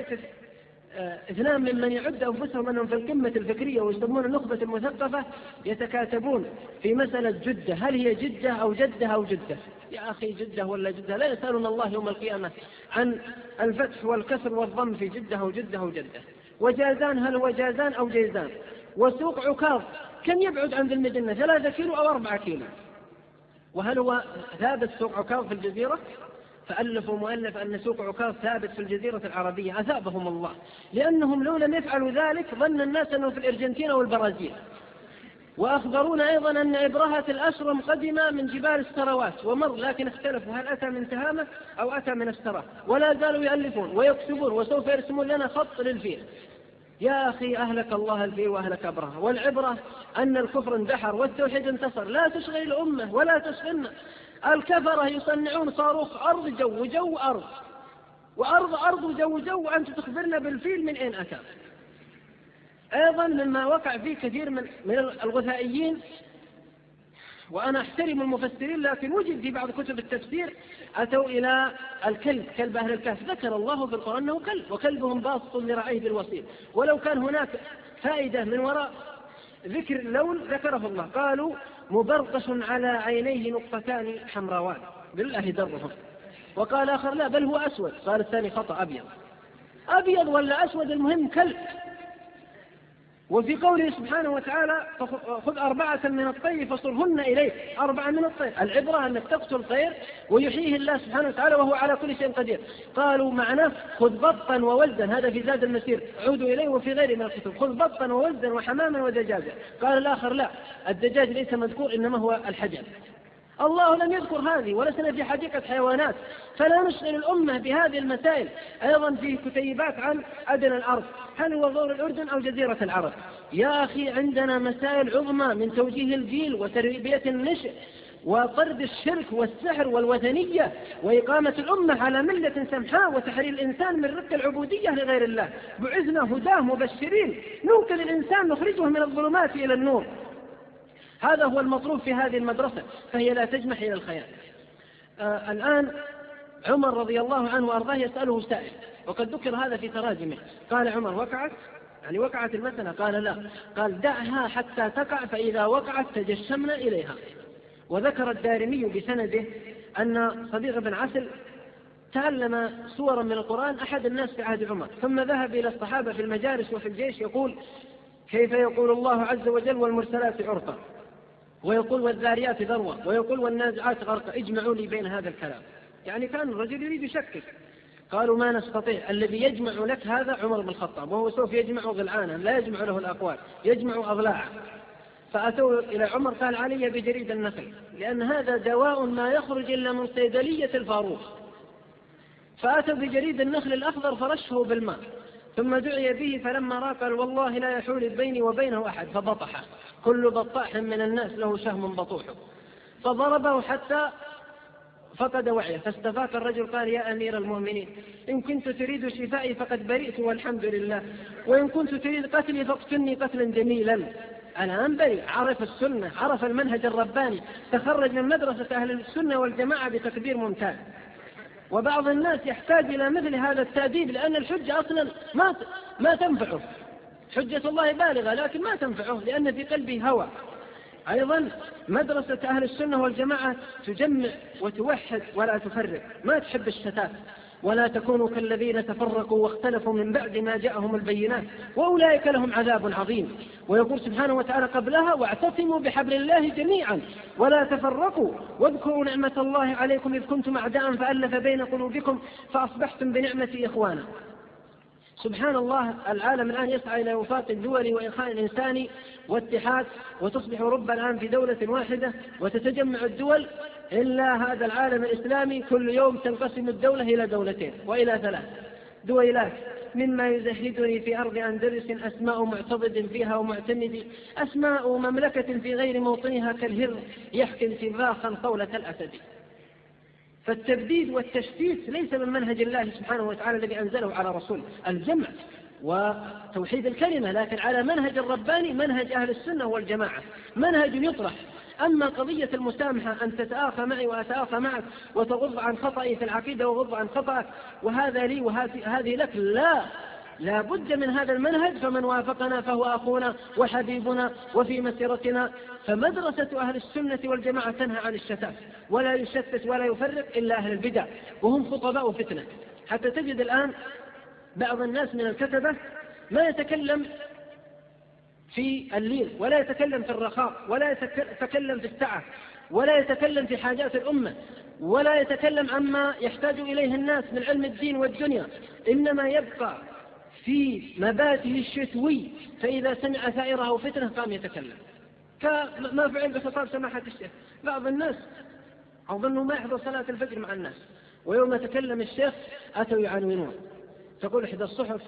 اثنان ممن يعد أنفسهم أنهم في القمة الفكرية ويسمون النخبة المثقفة يتكاتبون في مسألة جدة، هل هي جدة أو جدة أو جدة؟ يا أخي جدة ولا جدة؟ لا يسألون الله يوم القيامة عن الفتح والكسر والضم في جدة أو جدة أو جدة. وجازان هل هو جازان أو جيزان؟ وسوق عكاظ كم يبعد عن ذي المدينة؟ ثلاثة كيلو أو أربعة كيلو؟ وهل هو ثابت سوق عكاظ في الجزيرة؟ فألفوا مؤلف أن سوق عكاظ ثابت في الجزيرة العربية، أثابهم الله، لأنهم لو لم يفعلوا ذلك ظن الناس أنه في الأرجنتين والبرازيل. وأخبرونا أيضا أن إبرهة الأشرم قدم من جبال السروات ومر، لكن اختلفوا هل أتى من تهامة أو أتى من السراه، ولا زالوا يألفون ويكتبون وسوف يرسمون لنا خط للفيل. يا أخي أهلك الله الفيل وأهلك أبرهة. والعبرة أن الكفر اندحر والتوحيد انتصر، لا تشغل الأمة ولا تشغلنا. الكفرة يصنعون صاروخ أرض جو جو أرض، وأرض أرض وجو جو، وأنت تخبرنا بالفيل من أين أتى. أيضا مما وقع فيه كثير من, من الغثائيين، وأنا أحترم المفسرين لكن وجد في بعض كتب التفسير أتوا إلى الكلب، كلب أهل الكهف، ذكر الله في القرآن أنه كلب وكلبهم باسط لرعيه بالوصيل، ولو كان هناك فائدة من وراء ذكر اللون ذكره الله. قالوا مبرقش على عينيه نقطتان حمراوان، بالله درهم. وقال آخر لا بل هو أسود، قال الثاني خطأ أبيض. أبيض ولا أسود المهم كلب. وفي قوله سبحانه وتعالى خذ أربعة من الطير فصرهن إليك، أربعة من الطير، العبرة أنك تقتل طير ويحييه الله سبحانه وتعالى وهو على كل شيء قدير. قالوا معناه خذ بطا وولدا، هذا في زاد المسير، عودوا إليه وفي غير من الكتب، خذ بطا وولدا وحماما ودجاجا. قال الآخر لا، الدجاج ليس مذكور إنما هو الحجر. الله لم يذكر هذه، ولسنا في حديقة حيوانات، فلا نشغل الأمة بهذه المسائل. أيضا في كتيبات عن أدنى الأرض، هل هو غور الأردن أو جزيرة العرب؟ يا أخي عندنا مسائل عظمى من توجيه الجيل وتربية النشء وطرد الشرك والسحر والوثنية وإقامة الأمة على ملة سمحاء وتحرير الإنسان من رق العبودية لغير الله. بعثنا هداه مبشرين ننقذ الإنسان نخرجه من الظلمات إلى النور. هذا هو المطلوب في هذه المدرسة، فهي لا تجمح إلى الخيال. آه الآن عمر رضي الله عنه وأرضاه يسأله سائل، وقد ذكر هذا في تراجمه، قال عمر: وقعت؟ يعني وقعت المسألة؟ قال: لا. قال: دعها حتى تقع، فإذا وقعت تجشمنا إليها. وذكر الدارمي بسنده أن صديق بن عسل تعلم سورا من القرآن أحد الناس في عهد عمر، ثم ذهب إلى الصحابة في المجالس وفي الجيش يقول: كيف يقول الله عز وجل والمرسلات عرقا، ويقول والذاريات ذروة، ويقول والنازعات غرقا، اجمعوا لي بين هذا الكلام. يعني كان الرجل يريد يشكك. قالوا: ما نستطيع، الذي يجمع لك هذا عمر بن الخطاب، وهو سوف يجمع ضلعانا لا يجمع له الأقوال، يجمع أضلاعا. فأتوا إلى عمر قال: علي بجريد النخل، لأن هذا دواء ما يخرج إلا من صيدلية الفاروق. فأتوا بجريد النخل الأخضر فرشه بالماء، ثم دعي به، فلما رأى قال: والله لا يحول بيني وبينه أحد، فبطح. كل بطاح من الناس له شهم بطوح. فضربه حتى فقد وعيه، فاستفاق الرجل قال: يا أمير المؤمنين، إن كنت تريد شفائي فقد برئت والحمد لله، وإن كنت تريد قتلي فاقتلني قتلا جميلا. الآن برئ، عرف السنة، عرف المنهج الرباني، تخرج من مدرسة أهل السنة والجماعة بتقدير ممتاز. وبعض الناس يحتاج إلى مثل هذا التأديب، لأن الحجة أصلا ما ما تنفعه، حجة الله بالغة لكن ما تنفعه، لأن في قلبه هوى. أيضا مدرسة أهل السنة والجماعة تجمع وتوحد ولا تفرق، ما تحب الشتات، ولا تكونوا كالذين تفرقوا واختلفوا من بعد ما جاءهم البينات وأولئك لهم عذاب عظيم. ويقول سبحانه وتعالى قبلها: واعتصموا بحبل الله جميعا ولا تفرقوا واذكروا نعمة الله عليكم إذ كنتم أعداء فألف بين قلوبكم فأصبحتم بنعمتي إخوانا. سبحان الله، العالم الآن يسعى إلى وفاق الدول وإخاء الإنساني واتحاد، وتصبح أوروبا الآن في دولة واحدة وتتجمع الدول، إلا هذا العالم الإسلامي كل يوم تنقسم الدولة إلى دولتين وإلى ثلاث دويلات، مما يزهدني في أرض أندلس أسماء معتضد فيها ومعتمد، أسماء مملكة في غير موطنها كالهر يحكي انتباخا قولة الأسد. فالتبديد والتشتيت ليس من منهج الله سبحانه وتعالى الذي أنزله على رسوله، الجمع وتوحيد الكلمة، لكن على منهج الرباني، منهج أهل السنة والجماعة، منهج يطرح. أما قضية المسامحة، أن تتآخى معي وأتآخى معك وتغض عن خطئي في العقيدة وغض عن خطأك، وهذا لي وهذه لك، لا، لا بد من هذا المنهج. فمن وافقنا فهو أخونا وحبيبنا وفي مسيرتنا. فمدرسة أهل السنة والجماعة تنهى عن الشتات، ولا يشتت ولا يفرق إلا أهل البدع، وهم خطباء فتنة. حتى تجد الآن بعض الناس من الكتبة ما يتكلم في الليل، ولا يتكلم في الرخاء، ولا يتكلم في السعة، ولا يتكلم في حاجات الأمة، ولا يتكلم عما يحتاج إليه الناس من علم الدين والدنيا، إنما يبقى في مباته الشتوي، فإذا سمع ثائره فتنة قام يتكلم، كما فعل بخطاب سماحة الشيخ. بعض الناس أظنه ما يحضر صلاة الفجر مع الناس، ويوم تكلم الشيخ أتوا يعنونون، تقول إحدى الصحف: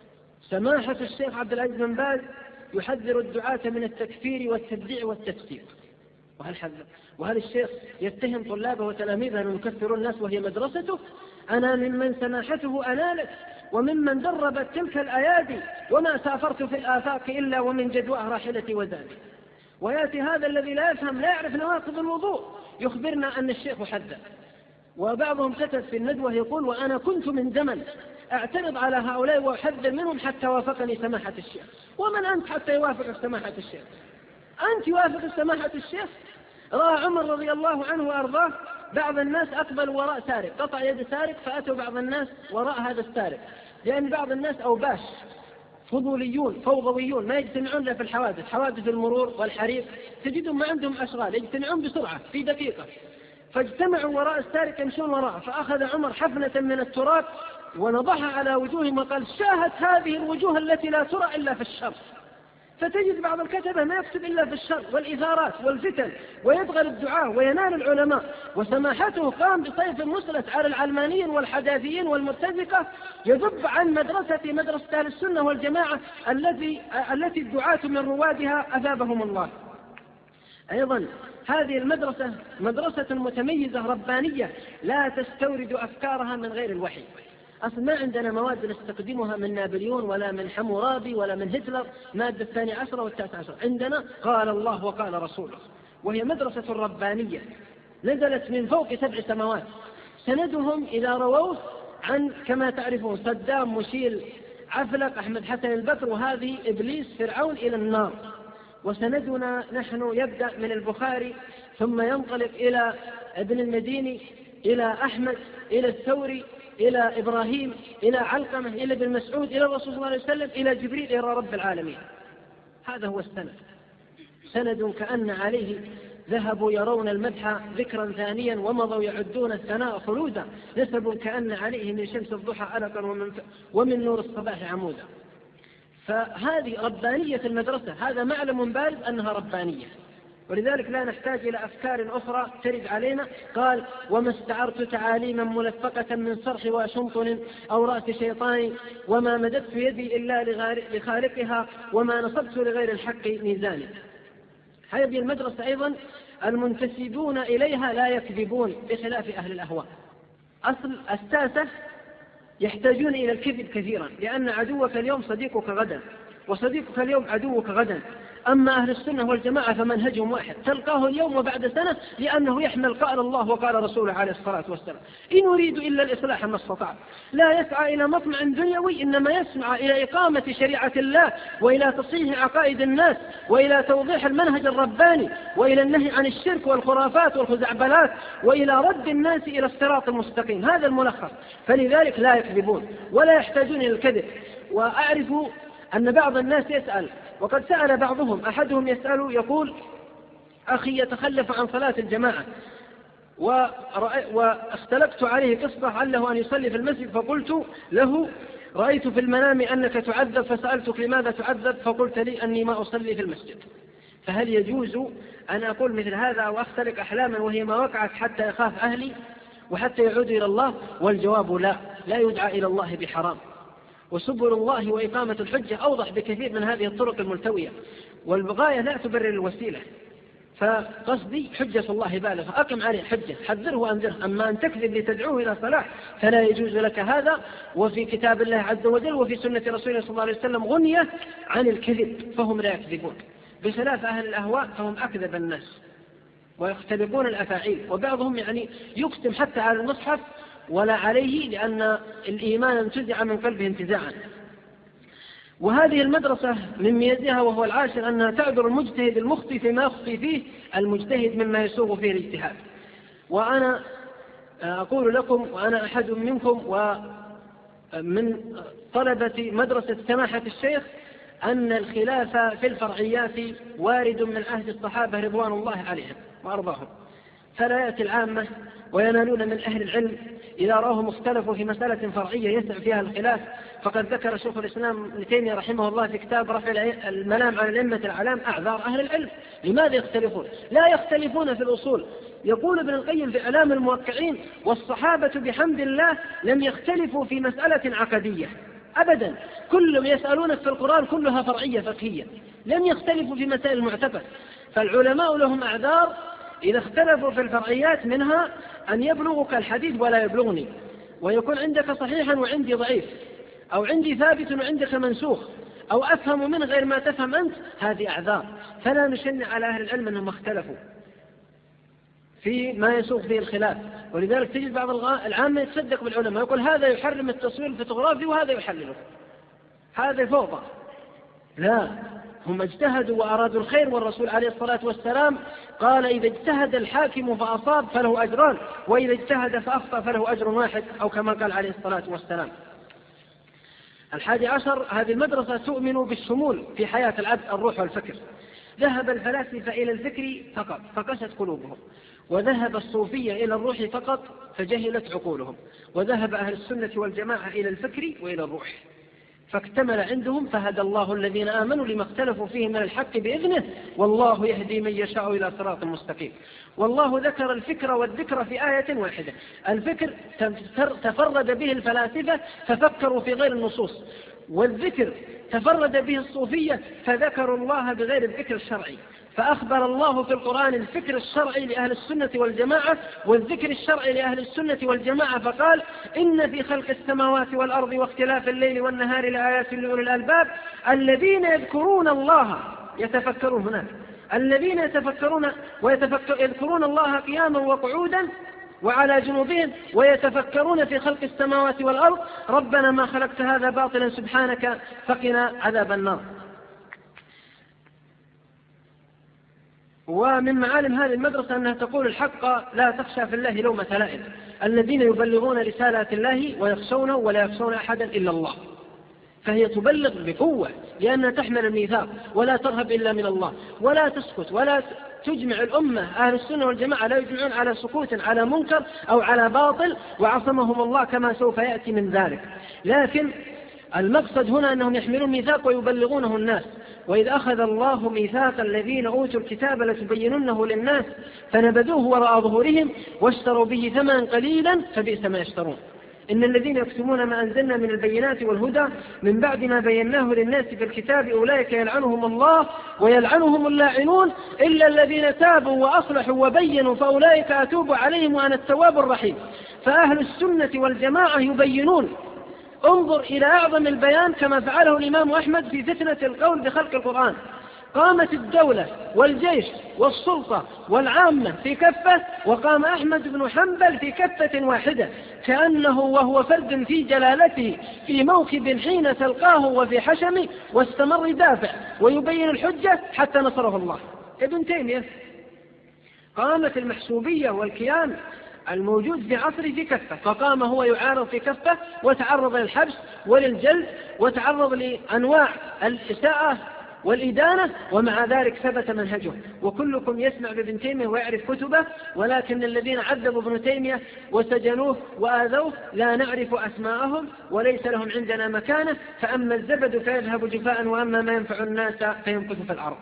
سماحة الشيخ عبد العزيز بن باز يحذر الدعاة من التكفير والتبديع والتفسيق. وهل, وهل الشيخ يتهم طلابه وتلاميذه أن يكفروا الناس وهي مدرسته؟ أنا ممن سماحته أنالت وممن دربت تلك الأيادي، وما سافرت في الآفاق إلا ومن جدوى راحلتي وزادي. ويأتي هذا الذي لا يفهم، لا يعرف نواقض الوضوء، يخبرنا أن الشيخ حذر. وبعضهم كتب في الندوة يقول: وأنا كنت من زمن أعترض على هؤلاء وأحذر منهم حتى وافقني سماحة الشيخ. ومن أنت حتى يوافق سماحة الشيخ؟ أنت يوافق سماحة الشيخ؟ رأى عمر رضي الله عنه وأرضاه بعض الناس أقبل وراء سارق، قطع يد سارق، فأتوا بعض الناس وراء هذا السارق، لأن بعض الناس أوباش فضوليون فوضويون، ما يجتمعون لا في الحوادث، حوادث المرور والحريق تجدهم ما عندهم أشغال، يجتمعون بسرعة في دقيقة، فاجتمعوا وراء السارق يمشون وراءه. فأخذ عمر حفنة من التراب ونضحها على وجوههم وقال: شاهت هذه الوجوه التي لا ترى إلا في الشر. فتجد بعض الكتبة ما يكتب إلا في الشر والإثارات والفتن، ويبغل الدعاء وينال العلماء. وسماحته قام بصيف مسلس على العلمانيين والحداثيين والمرتزقة، يذب عن مدرسة مدرسة أهل السنة والجماعة التي التي الدعاة من روادها أثابهم الله. أيضا هذه المدرسة مدرسة متميزة ربانية لا تستورد أفكارها من غير الوحي. أصلا ما عندنا مواد نستخدمها من نابليون ولا من حمورابي ولا من هتلر، مادة الثانية عشرة والتاسعة عشرة، عندنا قال الله وقال رسوله، وهي مدرسة ربانية نزلت من فوق سبع سماوات، سندهم إذا رووه عن كما تعرفون صدام، مشيل، عفلق، أحمد حسن البكر، وهذه إبليس فرعون إلى النار. وسندنا نحن يبدأ من البخاري ثم ينطلق إلى ابن المديني، إلى أحمد، إلى الثوري، إلى إبراهيم، إلى علقمة، إلى ابن مسعود، إلى الرسول صلى الله عليه وسلم، إلى جبريل، إلى رب العالمين. هذا هو السند، سند كأن عليه ذهبوا يرون المدح ذكرا ثانيا ومضوا يعدون الثناء خلودا، نسب كأن عليه من شمس الضحى ألقا ومن, ومن نور الصباح عمودا. فهذه ربانية المدرسة، هذا معلم بارز أنها ربانية، ولذلك لا نحتاج إلى أفكار أخرى ترد علينا. قال: وما استعرت تعاليما ملفقة من صرح وشنطن أو رأس شيطان، وما مددت يدي إلا لخالقها، وما نصبت لغير الحق ميزاني. هذه المدرسة أيضا المنتسبون إليها لا يكذبون بخلاف أهل الأهواء. أصل الساسة يحتاجون إلى الكذب كثيرا، لأن عدوك اليوم صديقك غدا، وصديقك اليوم عدوك غدا. أما أهل السنة والجماعة فمنهجهم واحد، تلقاه اليوم وبعد سنة، لأنه يحمل قال الله وقال رسوله عليه الصلاة والسلام: إن أريد إلا الإصلاح ما استطعت. لا يسعى إلى مطمع دنيوي، إنما يسعى إلى إقامة شريعة الله، وإلى تصحيح عقائد الناس، وإلى توضيح المنهج الرباني، وإلى النهي عن الشرك والخرافات والخزعبلات، وإلى رد الناس إلى الصراط المستقيم. هذا الملخص. فلذلك لا يكذبون ولا يحتاجون إلى الكذب. وأعرف أن بعض الناس يسأل، وقد سأل بعضهم، أحدهم يسأل يقول: أخي يتخلف عن صلاة الجماعة واختلقت عليه قصة عله أن يصلي في المسجد، فقلت له: رأيت في المنام أنك تعذب، فسألتك لماذا تعذب، فقلت لي أني ما أصلي في المسجد. فهل يجوز أن أقول مثل هذا أو أختلق أحلاما وهي ما وقعت حتى يخاف أهلي وحتى يعودوا إلى الله؟ والجواب لا، لا يدعى إلى الله بحرام، وسبل الله وإقامة الحجة أوضح بكثير من هذه الطرق الملتوية، والغاية لا تبرر الوسيلة. فقصدي حجة الله بالغة، أقم عليه حجة، حذره وأنذره. أما أن تكذب لتدعوه إلى صلاح فلا يجوز لك هذا. وفي كتاب الله عز وجل وفي سنة رسوله صلى الله عليه وسلم غنية عن الكذب، فهم لا يكذبون، بخلاف أهل الأهواء فهم أكذب الناس ويختلقون الأفاعيل. وبعضهم يعني يقسم حتى على المصحف ولا عليه، لأن الإيمان انتزع من قلبه انتزاعا. وهذه المدرسة من ميزها وهو العاشر أنها تعذر المجتهد المخطئ فيما يخطئ فيه المجتهد مما يسوغ فيه الاجتهاد. وأنا أقول لكم، وأنا أحد منكم ومن طلبة مدرسة سماحة الشيخ، أن الخلاف في الفرعيات وارد من عهد الصحابة رضوان الله عليهم وأرضاهم، فلا يأتي العامة وينالون من أهل العلم إذا راهم اختلفوا في مسألة فرعية يسع فيها الخلاف. فقد ذكر شيخ الإسلام ابن تيمية رحمه الله في كتاب رفع الملام عن الأئمة الأعلام أعذار أهل العلم. لماذا يختلفون؟ لا يختلفون في الأصول. يقول ابن القيم في إعلام الموقعين: والصحابة بحمد الله لم يختلفوا في مسألة عقدية أبدا، كلهم يسألونك في القرآن كلها فرعية فقهية، لم يختلفوا في مسائل المعتقد. فالعلماء لهم أعذار إذا اختلفوا في الفرعيات، منها أن يبلغك الحديث ولا يبلغني، ويكون عندك صحيحا وعندي ضعيف، أو عندي ثابت وعندك منسوخ، أو أفهم من غير ما تفهم أنت. هذه أعذار، فلا نشنع على أهل العلم أنهم اختلفوا في ما يسوق فيه الخلاف. ولذلك تجد بعض العامة يتصدق بالعلماء، يقول هذا يحرم التصوير الفوتوغرافي وهذا يحلله، هذا فوضى. لا، هم اجتهدوا وأرادوا الخير، والرسول عليه الصلاة والسلام قال: إذا اجتهد الحاكم فأصاب فله أجران، وإذا اجتهد فأخطأ فله أجر واحد، أو كما قال عليه الصلاة والسلام. الحادي عشر: هذه المدرسة تؤمن بالشمول في حياة العبد، الروح والفكر. ذهب الفلاسفة إلى الفكر فقط فقست قلوبهم، وذهب الصوفية إلى الروح فقط فجهلت عقولهم، وذهب أهل السنة والجماعة إلى الفكر وإلى الروح فاكتمل عندهم. فهدى الله الذين آمنوا لما اختلفوا فيه من الحق بإذنه، والله يهدي من يشاء إلى صراط مستقيم. والله ذكر الفكر والذكر في آية واحدة. الفكر تفرد به الفلاسفة ففكروا في غير النصوص، والذكر تفرد به الصوفية فذكروا الله بغير الذكر الشرعي. فأخبر الله في القرآن الفكر الشرعي لأهل السنة والجماعة والذكر الشرعي لأهل السنة والجماعة، فقال: إن في خلق السماوات والأرض واختلاف الليل والنهار لآيات لأولي الألباب الذين يذكرون الله يتفكرون. هناك الذين يتفكرون ويذكرون الله قياما وقعودا وعلى جنوبهم ويتفكرون في خلق السماوات والأرض ربنا ما خلقت هذا باطلا سبحانك فقنا عذاب النار. ومن معالم هذه المدرسة أنها تقول الحق لا تخشى في الله لومة لائم، الذين يبلغون رسالات الله ويخشونه ولا يخشون أحدا إلا الله. فهي تبلغ بقوة لأنها تحمل الميثاق ولا ترهب إلا من الله ولا تسكت ولا تجمع الأمة. أهل السنة والجماعة لا يجمعون على سكوت على منكر أو على باطل وعصمهم الله كما سوف يأتي من ذلك. لكن المقصد هنا أنهم يحملون ميثاق ويبلغونه الناس. وإذ أخذ الله ميثاق الذين أوتوا الكتاب لتبيننه للناس فنبذوه وراء ظهورهم واشتروا به ثمنا قليلا فبئس ما يشترون. إن الذين يكتمون ما أنزلنا من البينات والهدى من بعد ما بيناه للناس في الكتاب أولئك يلعنهم الله ويلعنهم اللاعنون إلا الذين تابوا وأصلحوا وبينوا فأولئك أتوب عليهم وأنا التواب الرحيم. فأهل السنة والجماعة يبينون. انظر إلى أعظم البيان كما فعله الإمام أحمد في فتنة القول بخلق القرآن. قامت الدولة والجيش والسلطة والعامة في كفة وقام أحمد بن حنبل في كفة واحدة كأنه وهو فرد في جلالته في موكب حين تلقاه وفي حشمه واستمر يدافع ويبين الحجة حتى نصره الله. ابن تيمية قامت المحسوبية والكيان الموجود في عصره في كفة فقام هو يعارض في كفة وتعرض للحبس وللجلد وتعرض لأنواع الإساءة والإدانة ومع ذلك ثبت منهجه. وكلكم يسمع بابن تيمية ويعرف كتبه ولكن الذين عذبوا ابن تيمية وسجنوه وآذوه لا نعرف أسماءهم وليس لهم عندنا مكانة. فأما الزبد فيذهب جفاء وأما ما ينفع الناس فيمكث في الأرض.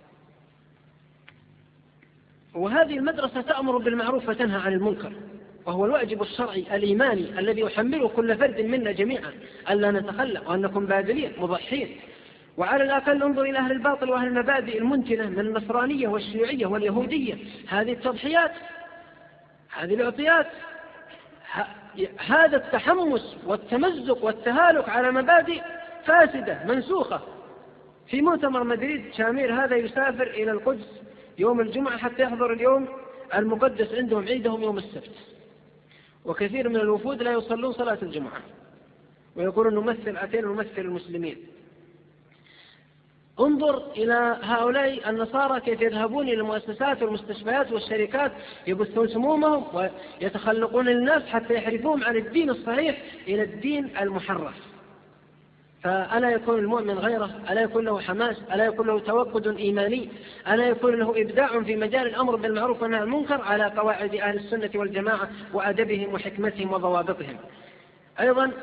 وهذه المدرسة تأمر بالمعروف وتنهى عن المنكر وهو الواجب الشرعي الإيماني الذي يحمله كل فرد منا جميعا ألا نتخلى وأن نكون باذلين مضحين. وعلى الأقل انظر إلى أهل الباطل وأهل المبادئ المنتنة من النصرانية والشيوعية واليهودية. هذه التضحيات هذه العطيات هذا التحمس والتمزق والتهالك على مبادئ فاسدة منسوخة. في مؤتمر مدريد شامير هذا يسافر إلى القدس يوم الجمعة حتى يحضر اليوم المقدس عندهم عيدهم يوم السبت وكثير من الوفود لا يصلون صلاة الجمعة ويقولون نمثل أتين ونمثل المسلمين. انظر إلى هؤلاء النصارى كيف يذهبون إلى المؤسسات والمستشفيات والشركات يبثون سمومهم ويتخلقون الناس حتى يحرفوهم عن الدين الصحيح إلى الدين المحرف. فألا يكون المؤمن غيره؟ ألا يكون له حماس؟ ألا يكون له توقد إيماني؟ ألا يكون له إبداع في مجال الأمر بالمعروف والنهي عن المنكر على قواعد أهل السنة والجماعة وأدبهم وحكمتهم وضوابطهم؟ أيضا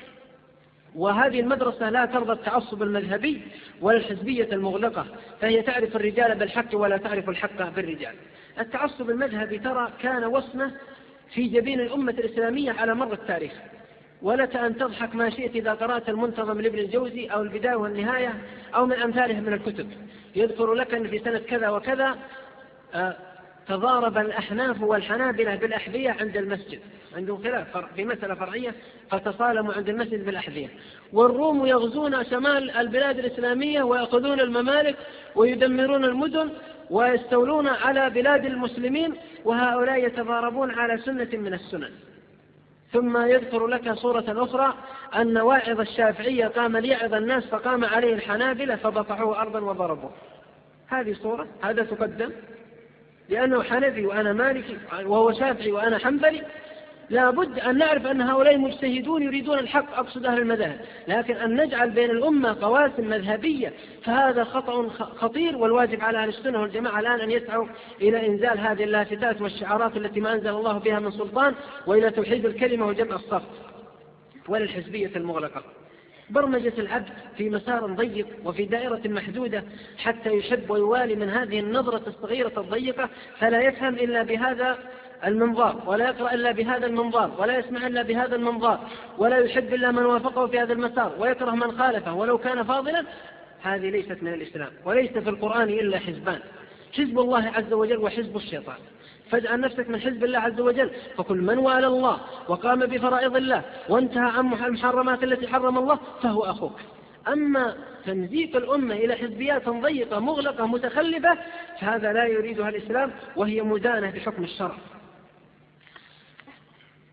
وهذه المدرسة لا ترضى التعصب المذهبي ولا الحزبية المغلقة فهي تعرف الرجال بالحق ولا تعرف الحق بالرجال. التعصب المذهبي ترى كان وصمة في جبين الأمة الإسلامية على مر التاريخ. ولك أن تضحك ما شئت إذا قرأت المنتظم لابن الجوزي أو البداية والنهاية أو من أمثاله من الكتب يذكر لك أن في سنة كذا وكذا آه تضارب الأحناف والحنابلة بالأحذية عند المسجد، عندهم خلاف في مسألة فرعية فتصالموا عند المسجد بالأحذية. والروم يغزون شمال البلاد الإسلامية ويأخذون الممالك ويدمرون المدن ويستولون على بلاد المسلمين وهؤلاء يتضاربون على سنة من السنن. ثم يذكر لك صورة أخرى أن واعظ الشافعية قام ليعظ الناس فقام عليه الحنابلة فبطحوه أرضا وضربوه. هذه صورة، هذا تقدم لأنه حنفي وأنا مالكي وهو شافعي وأنا حنبلي. لا بد أن نعرف أن هؤلاء مجتهدون يريدون الحق، أقصد أهل المذاهب، لكن أن نجعل بين الأمة قواسم مذهبية فهذا خطأ خطير. والواجب على أهل السنة والجماعة الآن أن يسعوا إلى إنزال هذه اللافتات والشعارات التي ما أنزل الله بها من سلطان وإلى توحيد الكلمة وجمع الصف وللحزبية المغلقة. برمجة العبد في مسار ضيق وفي دائرة محدودة حتى يحب ويوالي من هذه النظرة الصغيرة الضيقة فلا يفهم إلا بهذا المنظار ولا يقرأ إلا بهذا المنظار ولا يسمع إلا بهذا المنظار ولا يحب إلا من وافقه في هذا المسار ويكره من خالفه ولو كان فاضلا. هذه ليست من الإسلام وليس في القرآن إلا حزبان، حزب الله عز وجل وحزب الشيطان. فاجعل نفسك من حزب الله عز وجل. فكل من والى الله وقام بفرائض الله وانتهى عن المحرمات التي حرم الله فهو أخوك. أما تمزيق الأمة إلى حزبيات ضيقة مغلقة متخلفة فهذا لا يريدها الإسلام وهي مدانة بحكم الشرع.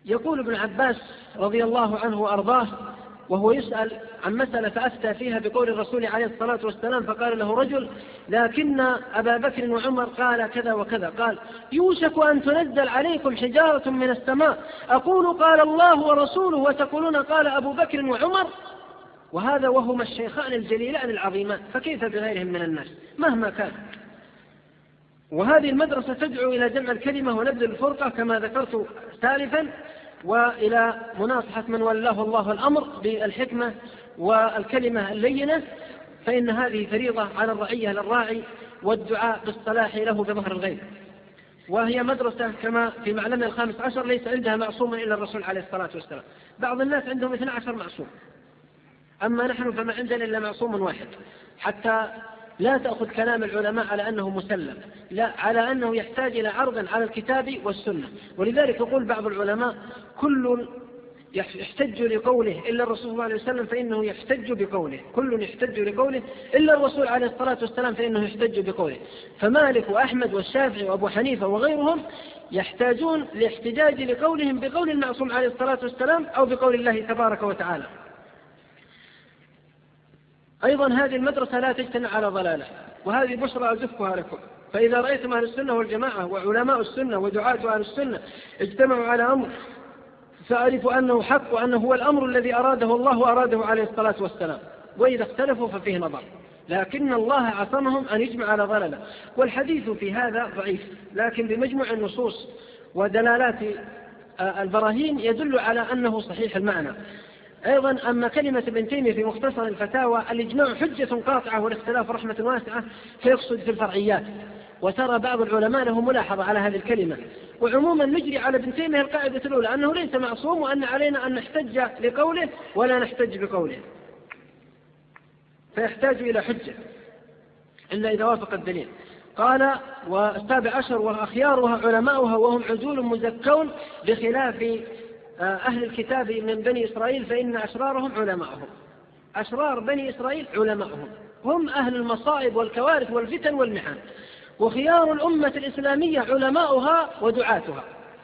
يقول ابن عباس رضي الله عنه وأرضاه وهو يسأل عن مسألة فأفتى فيها بقول الرسول عليه الصلاة والسلام، فقال له رجل: لكن أبا بكر وعمر قال كذا وكذا. قال: يوشك أن تنزل عليكم حجارة من السماء أقول قال الله ورسوله وتقولون قال أبو بكر وعمر. وهذا وهما الشيخان الجليلان العظيمان، فكيف بغيرهم من الناس مهما كان. وهذه المدرسة تدعو إلى جمع الكلمة ونبذ الفرقة كما ذكرت سالفا، وإلى مناصحة من ولاه الله الأمر بالحكمة والكلمة اللينة، فإن هذه فريضة على الرعية للراعي، والدعاء بالصلاح له بظهر الغيب. وهي مدرسة كما في معلمنا الخامس عشر ليس عندها معصوم إلا الرسول عليه الصلاة والسلام. بعض الناس عندهم اثنى عشر معصوم، أما نحن فما عندنا إلا معصوم واحد، حتى لا تأخذ كلام العلماء على أنه مسلم، لا، على أنه يحتاج إلى عرض على الكتاب والسنة. ولذلك يقول بعض العلماء: كل يحتج لقوله إلا الرسول صلى الله عليه وسلم فإنه يحتج بقوله، كل يحتج لقوله إلا الرسول عليه الصلاة والسلام فإنه يحتج بقوله. فمالك وأحمد والشافعي وأبو حنيفة وغيرهم يحتاجون لاحتجاج لقولهم بقول المعصوم عليه الصلاة والسلام أو بقول الله تبارك وتعالى. أيضا هذه المدرسة لا تجتمع على ضلالة، وهذه بشرى أزفها لكم. فإذا رأيتم أهل السنة والجماعة وعلماء السنة ودعاة أهل السنة اجتمعوا على أمر فأعرفوا أنه حق، وأنه هو الأمر الذي أراده الله وأراده عليه الصلاة والسلام. وإذا اختلفوا ففيه نظر، لكن الله عصمهم أن يجمع على ضلالة. والحديث في هذا ضعيف، لكن بمجموع النصوص ودلالات البراهين يدل على أنه صحيح المعنى. أيضا أما كلمة ابن تيمية في مختصر الفتاوى: الإجماع حجة قاطعة والاختلاف رحمة واسعة، فيقصد في الفرعيات. وترى بعض العلماء له ملاحظة على هذه الكلمة. وعموما نجري على ابن تيمية القاعدة الأولى أنه ليس معصوم، وأن علينا أن نحتج لقوله ولا نحتج بقوله، فيحتاج إلى حجة إلا إذا وافق الدليل. قال: والسابع عشر: وأخيارها علماؤها وهم عدول مزكون بخلاف أهل الكتاب من بني إسرائيل فإن أشرارهم علماؤهم. أشرار بني إسرائيل علماؤهم، هم أهل المصائب والكوارث والفتن والمحن. وخيار الأمة الإسلامية علماؤها ودعاتها.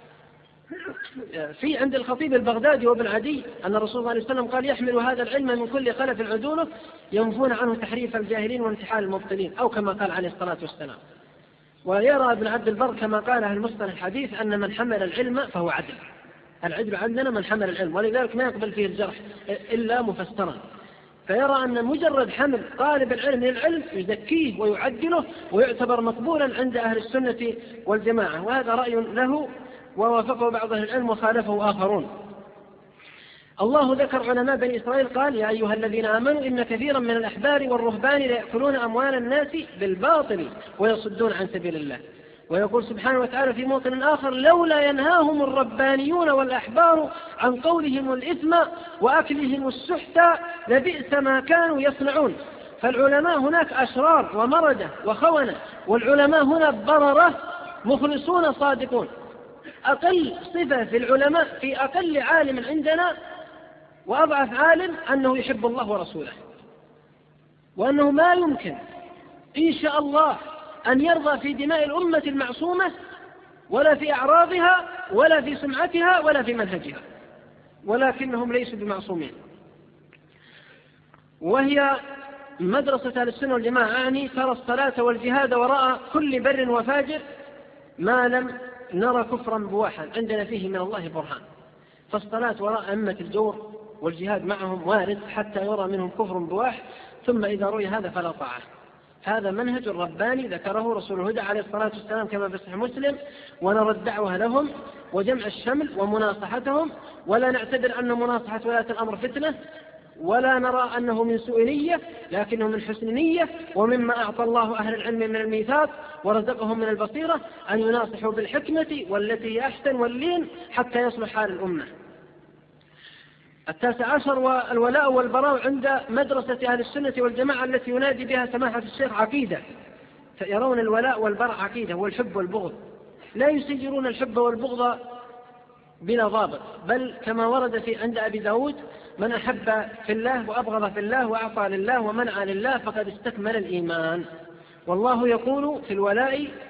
في عند الخطيب البغدادي وابن عدي أن الرسول صلى الله عليه وسلم قال: يحمل هذا العلم من كل خلف عدوله ينفون عنه تحريف الجاهلين وانتحال المبطلين، أو كما قال عليه الصلاة والسلام. ويرى ابن عبد البر كما قال أهل المصطلح الحديث أن من حمل العلم فهو عدل. العدل عندنا من حمل العلم، ولذلك ما يقبل فيه الجرح إلا مفسرا. فيرى أن مجرد حمل طالب العلم للعلم يزكيه ويعدله ويعتبر مقبولا عند أهل السنة والجماعة. وهذا رأي له ووافقه بعض أهل العلم وخالفه آخرون. الله ذكر علماء بني إسرائيل قال: يا أيها الذين آمنوا إن كثيرا من الأحبار والرهبان ليأكلون أموال الناس بالباطل ويصدون عن سبيل الله. ويقول سبحانه وتعالى في موطن آخر: لولا ينهاهم الربانيون والأحبار عن قولهم الإثم وأكلهم السحت لبئس ما كانوا يصنعون. فالعلماء هناك أشرار ومردة وخونة، والعلماء هنا بررة مخلصون صادقون. أقل صفة في العلماء في أقل عالم عندنا وأضعف عالم أنه يحب الله ورسوله، وأنه ما يمكن إن شاء الله أن يرضى في دماء الأمة المعصومة ولا في أعراضها ولا في سمعتها ولا في منهجها، ولكنهم ليسوا بمعصومين. وهي مدرسة أهل السنة والجماعة يعني ترى الصلاة والجهاد وراء كل بر وفاجر ما لم نرى كفرا بواحا عندنا فيه من الله برهان. فالصلاة وراء أئمة الجور والجهاد معهم وارد حتى يرى منهم كفر بواح، ثم إذا روي هذا فلا طاعة. هذا منهج رباني ذكره رسول الهدى عليه الصلاة والسلام كما في صحيح مسلم، ونرى الدعوة لهم وجمع الشمل ومناصحتهم، ولا نعتبر أن مناصحة ولاة الأمر فتنة، ولا نرى أنه من سوء نية، لكنه من حسن نية، ومما أعطى الله أهل العلم من الميثاق ورزقهم من البصيرة أن يناصحوا بالحكمة والتي هي أحسن واللين حتى يصلح حال الأمة. التاسع عشر: والولاء والبراء عند مدرسة أهل السنة والجماعة التي ينادي بها سماحة الشيخ عقيدة. فيرون الولاء والبراء عقيدة، والحب والبغض، لا يسجرون الحب والبغض بلا ضابط، بل كما ورد في عند أبي داود: من أحب في الله وأبغض في الله وأعطى لله ومنع لله فقد استكمل الإيمان. والله يقول في الولاء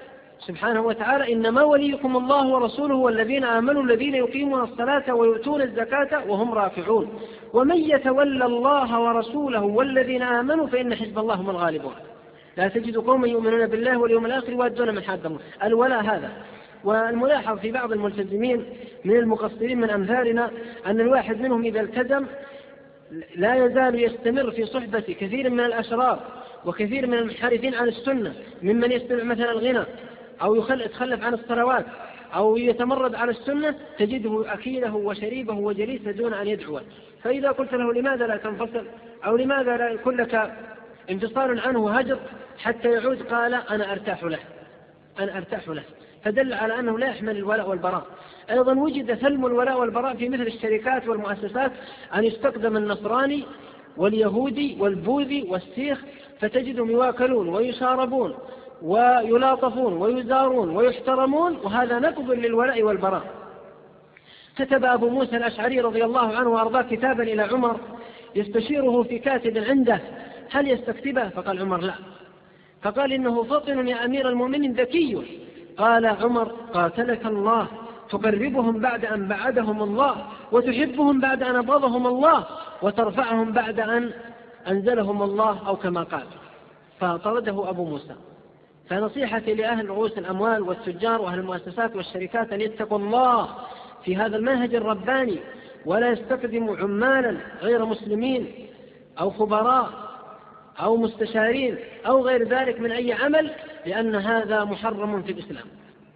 سبحانه وتعالى: إنما وليكم الله ورسوله والذين آمنوا الذين يقيمون الصلاة ويؤتون الزكاة وهم راكعون ومن يتولى الله ورسوله والذين آمنوا فإن حزب الله هم الغالبون لا تجد قوما يؤمنون بالله واليوم الآخر يوادون من حاد الله. الولاء هذا. والملاحظ في بعض الملتزمين من المقصرين من أمثالنا أن الواحد منهم إذا التزم لا يزال يستمر في صحبة كثير من الأشرار وكثير من المنحرفين عن السنة ممن يستمع مثلا الغنى أو يتخلف عن الصلوات أو يتمرد على السنة، تجده أكيله وشريبه وجليسه دون أن يدعو. فإذا قلت له لماذا لا تنفصل أو لماذا لا يكون لك انفصال عنه هجر حتى يعود، قال: أنا أرتاح له أنا أرتاح له فدل على أنه لا يحمل الولاء والبراء. أيضا وجد ثلم الولاء والبراء في مثل الشركات والمؤسسات، أن يستخدم النصراني واليهودي والبوذي والسيخ فتجدهم يواكلون ويشاربون ويلاطفون ويزارون ويحترمون، وهذا نقض للولاء والبراء. كتب أبو موسى الأشعري رضي الله عنه وأرضاه كتابا إلى عمر يستشيره في كاتب عنده: هل يستكتبه؟ فقال عمر: لا. فقال: إنه فطن يا أمير المؤمنين ذكي. قال عمر: قاتلك الله، تقربهم بعد أن بعدهم الله، وتحبهم بعد أن أبغضهم الله، وترفعهم بعد أن أنزلهم الله، أو كما قال. فطرده أبو موسى. فنصيحتي لأهل رؤوس الأموال والتجار وأهل المؤسسات والشركات أن يتقوا الله في هذا المنهج الرباني، ولا يستخدموا عمالا غير مسلمين أو خبراء أو مستشارين أو غير ذلك من أي عمل، لأن هذا محرم في الإسلام.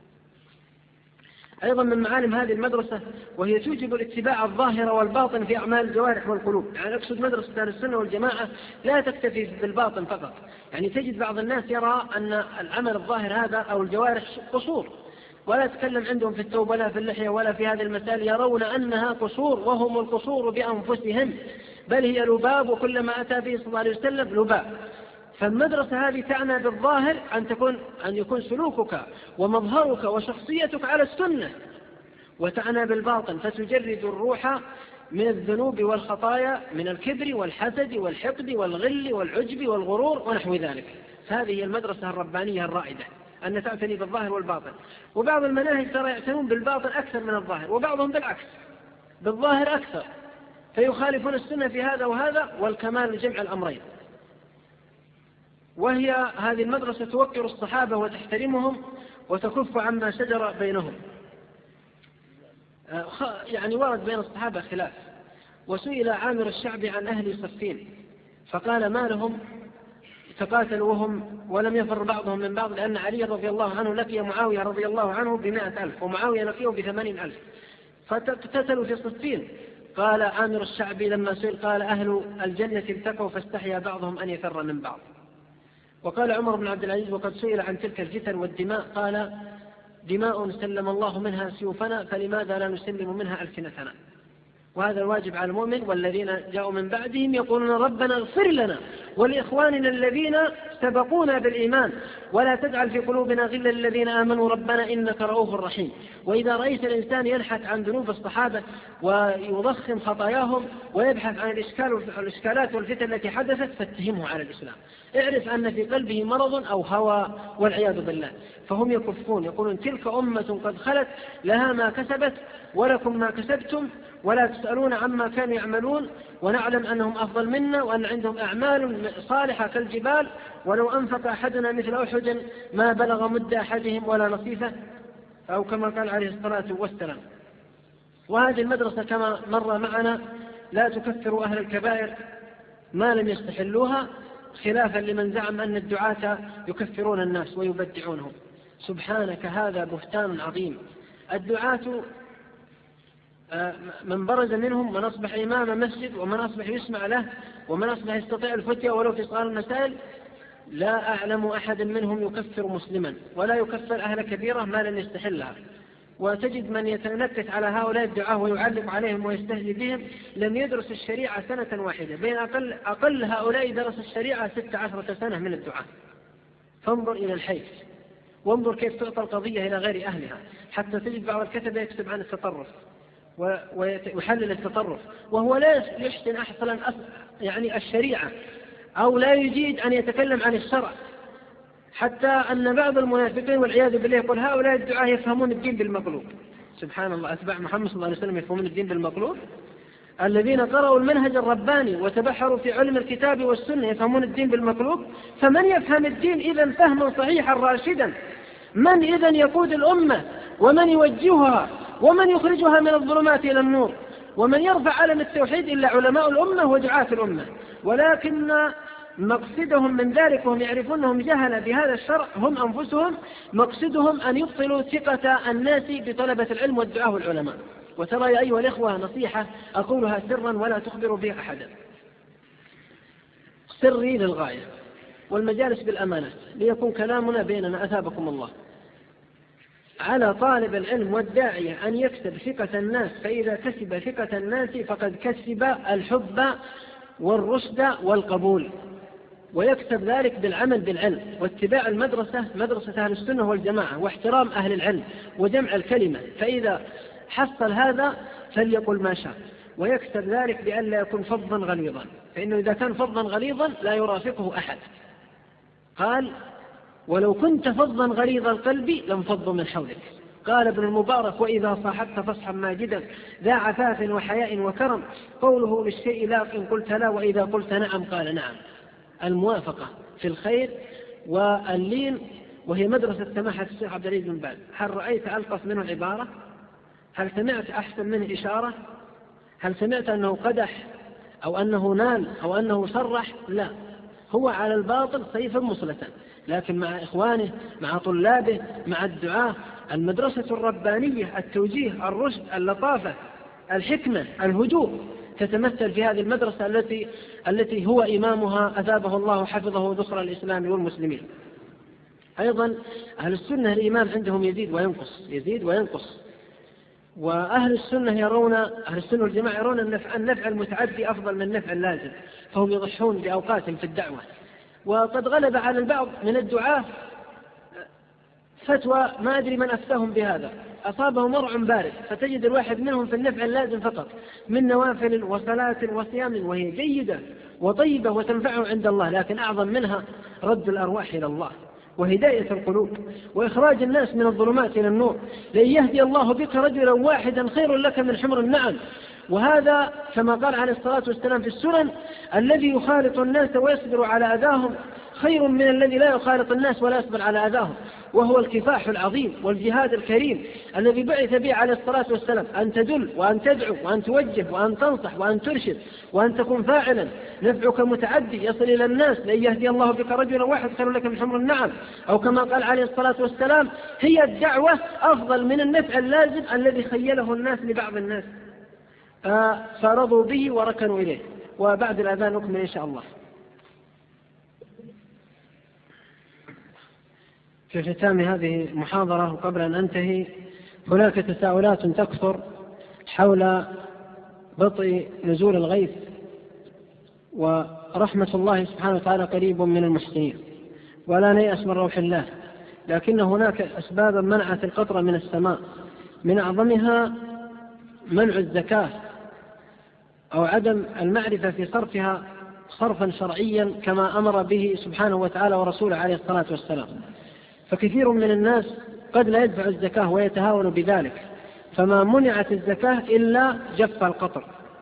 أيضا من معالم هذه المدرسة وهي توجب الاتباع الظاهر والباطن في أعمال الجوارح والقلوب. يعني أقصد مدرسة أهل السنة والجماعة لا تكتفي بالباطن فقط. يعني تجد بعض الناس يرى أن العمل الظاهر هذا أو الجوارح قصور، ولا يتكلم عندهم في التوبة ولا في اللحية ولا في هذه المسائل، يرون أنها قصور وهم القصور بأنفسهم، بل هي لباب، وكلما أتى به صلى الله عليه وسلم لباب. فالمدرسة هذه تعنى بالظاهر أن تكون أن يكون سلوكك ومظهرك وشخصيتك على السنة، وتعنى بالباطن فتجرد الروح من الذنوب والخطايا، من الكبر والحسد والحقد والغل والعجب والغرور ونحو ذلك. هذه هي المدرسة الربانية الرائدة، أن تعتني بالظاهر والباطن. وبعض المناهج ترى يعتنون بالباطن أكثر من الظاهر، وبعضهم بالعكس بالظاهر أكثر، فيخالفون السنة في هذا وهذا، والكمال جمع الأمرين. وهي هذه المدرسة توقر الصحابة وتحترمهم وتكف عما شجر بينهم. يعني ورد بين الصحابة خلاف، وسئل عامر الشعبي عن أهل صفين فقال: ما لهم تقاتلوا وهم ولم يفر بعضهم من بعض، لأن علي رضي الله عنه لقي معاوية رضي الله عنه بمائة ألف ومعاوية لقيه بثمانين ألف فتقتتلوا في صفين. قال عامر الشعبي لما سئل قال: أهل الجنة التقوا فاستحيا بعضهم أن يفر من بعض. وقال عمر بن عبد العزيز وقد سئل عن تلك الفتن والدماء قال: دماء سلم الله منها سيوفنا، فلماذا لا نسلم منها ألسنتنا؟ وهذا الواجب على المؤمن. والذين جاءوا من بعدهم يقولون: ربنا اغفر لنا ولإخواننا الذين سبقونا بالإيمان ولا تجعل في قلوبنا غلا للذين آمنوا ربنا إنك رؤوف رحيم. وإذا رأيت الإنسان ينحت عن ذنوب الصحابة ويضخم خطاياهم ويبحث عن الإشكال والإشكالات والفتن التي حدثت فاتهمه على الإسلام. اعرف أن في قلبه مرض أو هوى والعياذ بالله. فهم يكفون يقولون: تلك أمة قد خلت لها ما كسبت ولكم ما كسبتم ولا تسألون عما كانوا يعملون، ونعلم أنهم أفضل منا وأن عندهم أعمال صالحة كالجبال، ولو أنفق أحدنا مثل أحد ما بلغ مد أحدهم ولا نصيفه، أو كما قال عليه الصلاة والسلام. وهذه المدرسة كما مر معنا لا تكفر أهل الكبائر ما لم يستحلوها، خلافا لمن زعم أن الدعاة يكفرون الناس ويبدعونهم. سبحانك، هذا بهتان عظيم. الدعاة من برز منهم من أصبح إمام مسجد، ومن أصبح يسمع له، ومن أصبح يستطيع الفتية ولو في صغار المسائل، لا أعلم أحد منهم يكفر مسلما ولا يكفر أهل كبيرة ما لم يستحلها. وتجد من يتنكت على هؤلاء الدعاة ويعلق عليهم ويستهزئ بهم لم يدرس الشريعة سنة واحدة، بين أقل, أقل هؤلاء درس الشريعة ست عشرة سنة من الدعاة. فانظر إلى الحيث، وانظر كيف تعطى القضية إلى غير أهلها، حتى تجد بعض الكتبة يكتب عن التطرف ويحلل التطرف وهو لا يحسن أصلا يعني الشريعة، أو لا يجيد أن يتكلم عن الشرع، حتى أن بعض المنافقين والعياذ بالله يقول هؤلاء الدعاة يفهمون الدين بالمقلوب. سبحان الله، أتباع محمد صلى الله عليه وسلم يفهمون الدين بالمقلوب؟ الذين قرأوا المنهج الرباني وتبحروا في علم الكتاب والسنة يفهمون الدين بالمقلوب؟ فمن يفهم الدين إذن فهما صحيحا راشدا؟ من إذن يقود الأمة ومن يوجهها ومن يخرجها من الظلمات إلى النور؟ ومن يرفع علم التوحيد إلا علماء الأمة ودعاة الأمة. ولكن مقصدهم من ذلك وهم يعرفون أنهم جهل بهذا الشرع هم أنفسهم، مقصدهم أن يبطلوا ثقة الناس بطلبة العلم والدعاة والعلماء. وترى يا أيها الإخوة نصيحة أقولها سرا ولا تخبروا بها أحدا، سري للغاية والمجالس بالأمانة ليكون كلامنا بيننا أثابكم الله. على طالب العلم والداعية أن يكسب ثقة الناس، فإذا كسب ثقة الناس فقد كسب الحب والرشد والقبول، ويكسب ذلك بالعمل بالعلم واتباع المدرسة مدرسة أهل السنة والجماعة واحترام أهل العلم وجمع الكلمة. فإذا حصل هذا فليقل ما شاء، ويكسب ذلك بأن لا يكون فظا غليظا، فإنه إذا كان فظا غليظا لا يرافقه أحد. قال ولو كنت فظا غليظ القلب لانفضوا من حولك. قال ابن المبارك وإذا صاحبت فاصحب ماجدا ذا عفاف وحياء وكرم، قوله للشيء لا إن قلت لا وإذا قلت نعم قال نعم. الموافقة في الخير واللين، وهي مدرسة سماحة الشيخ عبد العزيز بن باز. هل رأيت ألطف منه عبارة؟ هل سمعت أحسن منه إشارة؟ هل سمعت أنه قدح أو أنه نال أو أنه صرح؟ لا، هو على الباطل سيفا مسلة، لكن مع إخوانه مع طلابه مع الدعاة المدرسة الربانية، التوجيه، الرشد، اللطافة، الحكمة، الهدوء تتمثل في هذه المدرسة التي التي هو إمامها أثابه الله حفظه ذخر الإسلام والمسلمين. أيضا أهل السنة الإيمان عندهم يزيد وينقص يزيد وينقص، وأهل السنة يرون أهل السنة والجماعة يرون النفع, النفع المتعدي أفضل من النفع اللازم، فهم يضحون بأوقات في الدعوة. وقد غلب على البعض من الدعاة فتوى ما أدري من أفتاهم بهذا، أصابه مرع بارد، فتجد الواحد منهم في النفع اللازم فقط من نوافل وصلاة وصيام، وهي جيدة وطيبة وتنفعه عند الله، لكن أعظم منها رد الأرواح إلى الله وهداية القلوب وإخراج الناس من الظلمات إلى النور. لن يهدي الله بك رجلا واحدا خير لك من حمر النعم. وهذا كما قال عليه الصلاة والسلام في السنن الذي يخالط الناس ويصبر على أذاهم خير من الذي لا يخالط الناس ولا يصبر على أذاهم، وهو الكفاح العظيم والجهاد الكريم الذي بعث به عليه الصلاة والسلام، أن تدل وأن تدعو وأن توجه وأن تنصح وأن ترشد وأن تكون فاعلا، نفعك متعدي يصل إلى الناس. لن يهدي الله بك رجلا واحد خير لك من حمر النعم، أو كما قال عليه الصلاة والسلام هي الدعوة أفضل من النفع اللازم الذي خيله الناس لبعض الناس فرضوا به وركنوا إليه. وبعد الأذان نكمل إن شاء الله. في ختام هذه المحاضرة وقبل أن أنتهي، هناك تساؤلات تكثر حول بطء نزول الغيث، ورحمة الله سبحانه وتعالى قريب من المحسنين ولا نيأس من روح الله، لكن هناك أسبابا منعت القطر من السماء، من أعظمها منع الزكاة أو عدم المعرفة في صرفها صرفا شرعيا كما أمر به سبحانه وتعالى ورسوله عليه الصلاة والسلام. فكثير من الناس قد لا يدفع الزكاة ويتهاون بذلك، فما منعت الزكاة إلا جف القطر.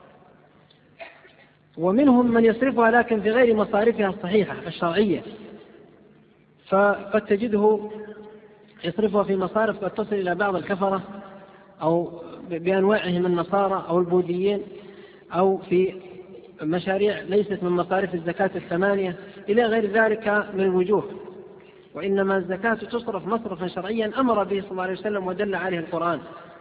ومنهم من يصرفها لكن في غير مصارفها الصحيحة الشرعية، فقد تجده يصرفها في مصارف قد تصل إلى بعض الكفرة أو بأنواعهم النصارى أو البوذيين، أو في مشاريع ليست من مصارف الزكاة الثمانية إلى غير ذلك من الوجوه. وإنما الزكاة تصرف مصرفا شرعيا أمر به صلى الله عليه وسلم ودل عليه القرآن.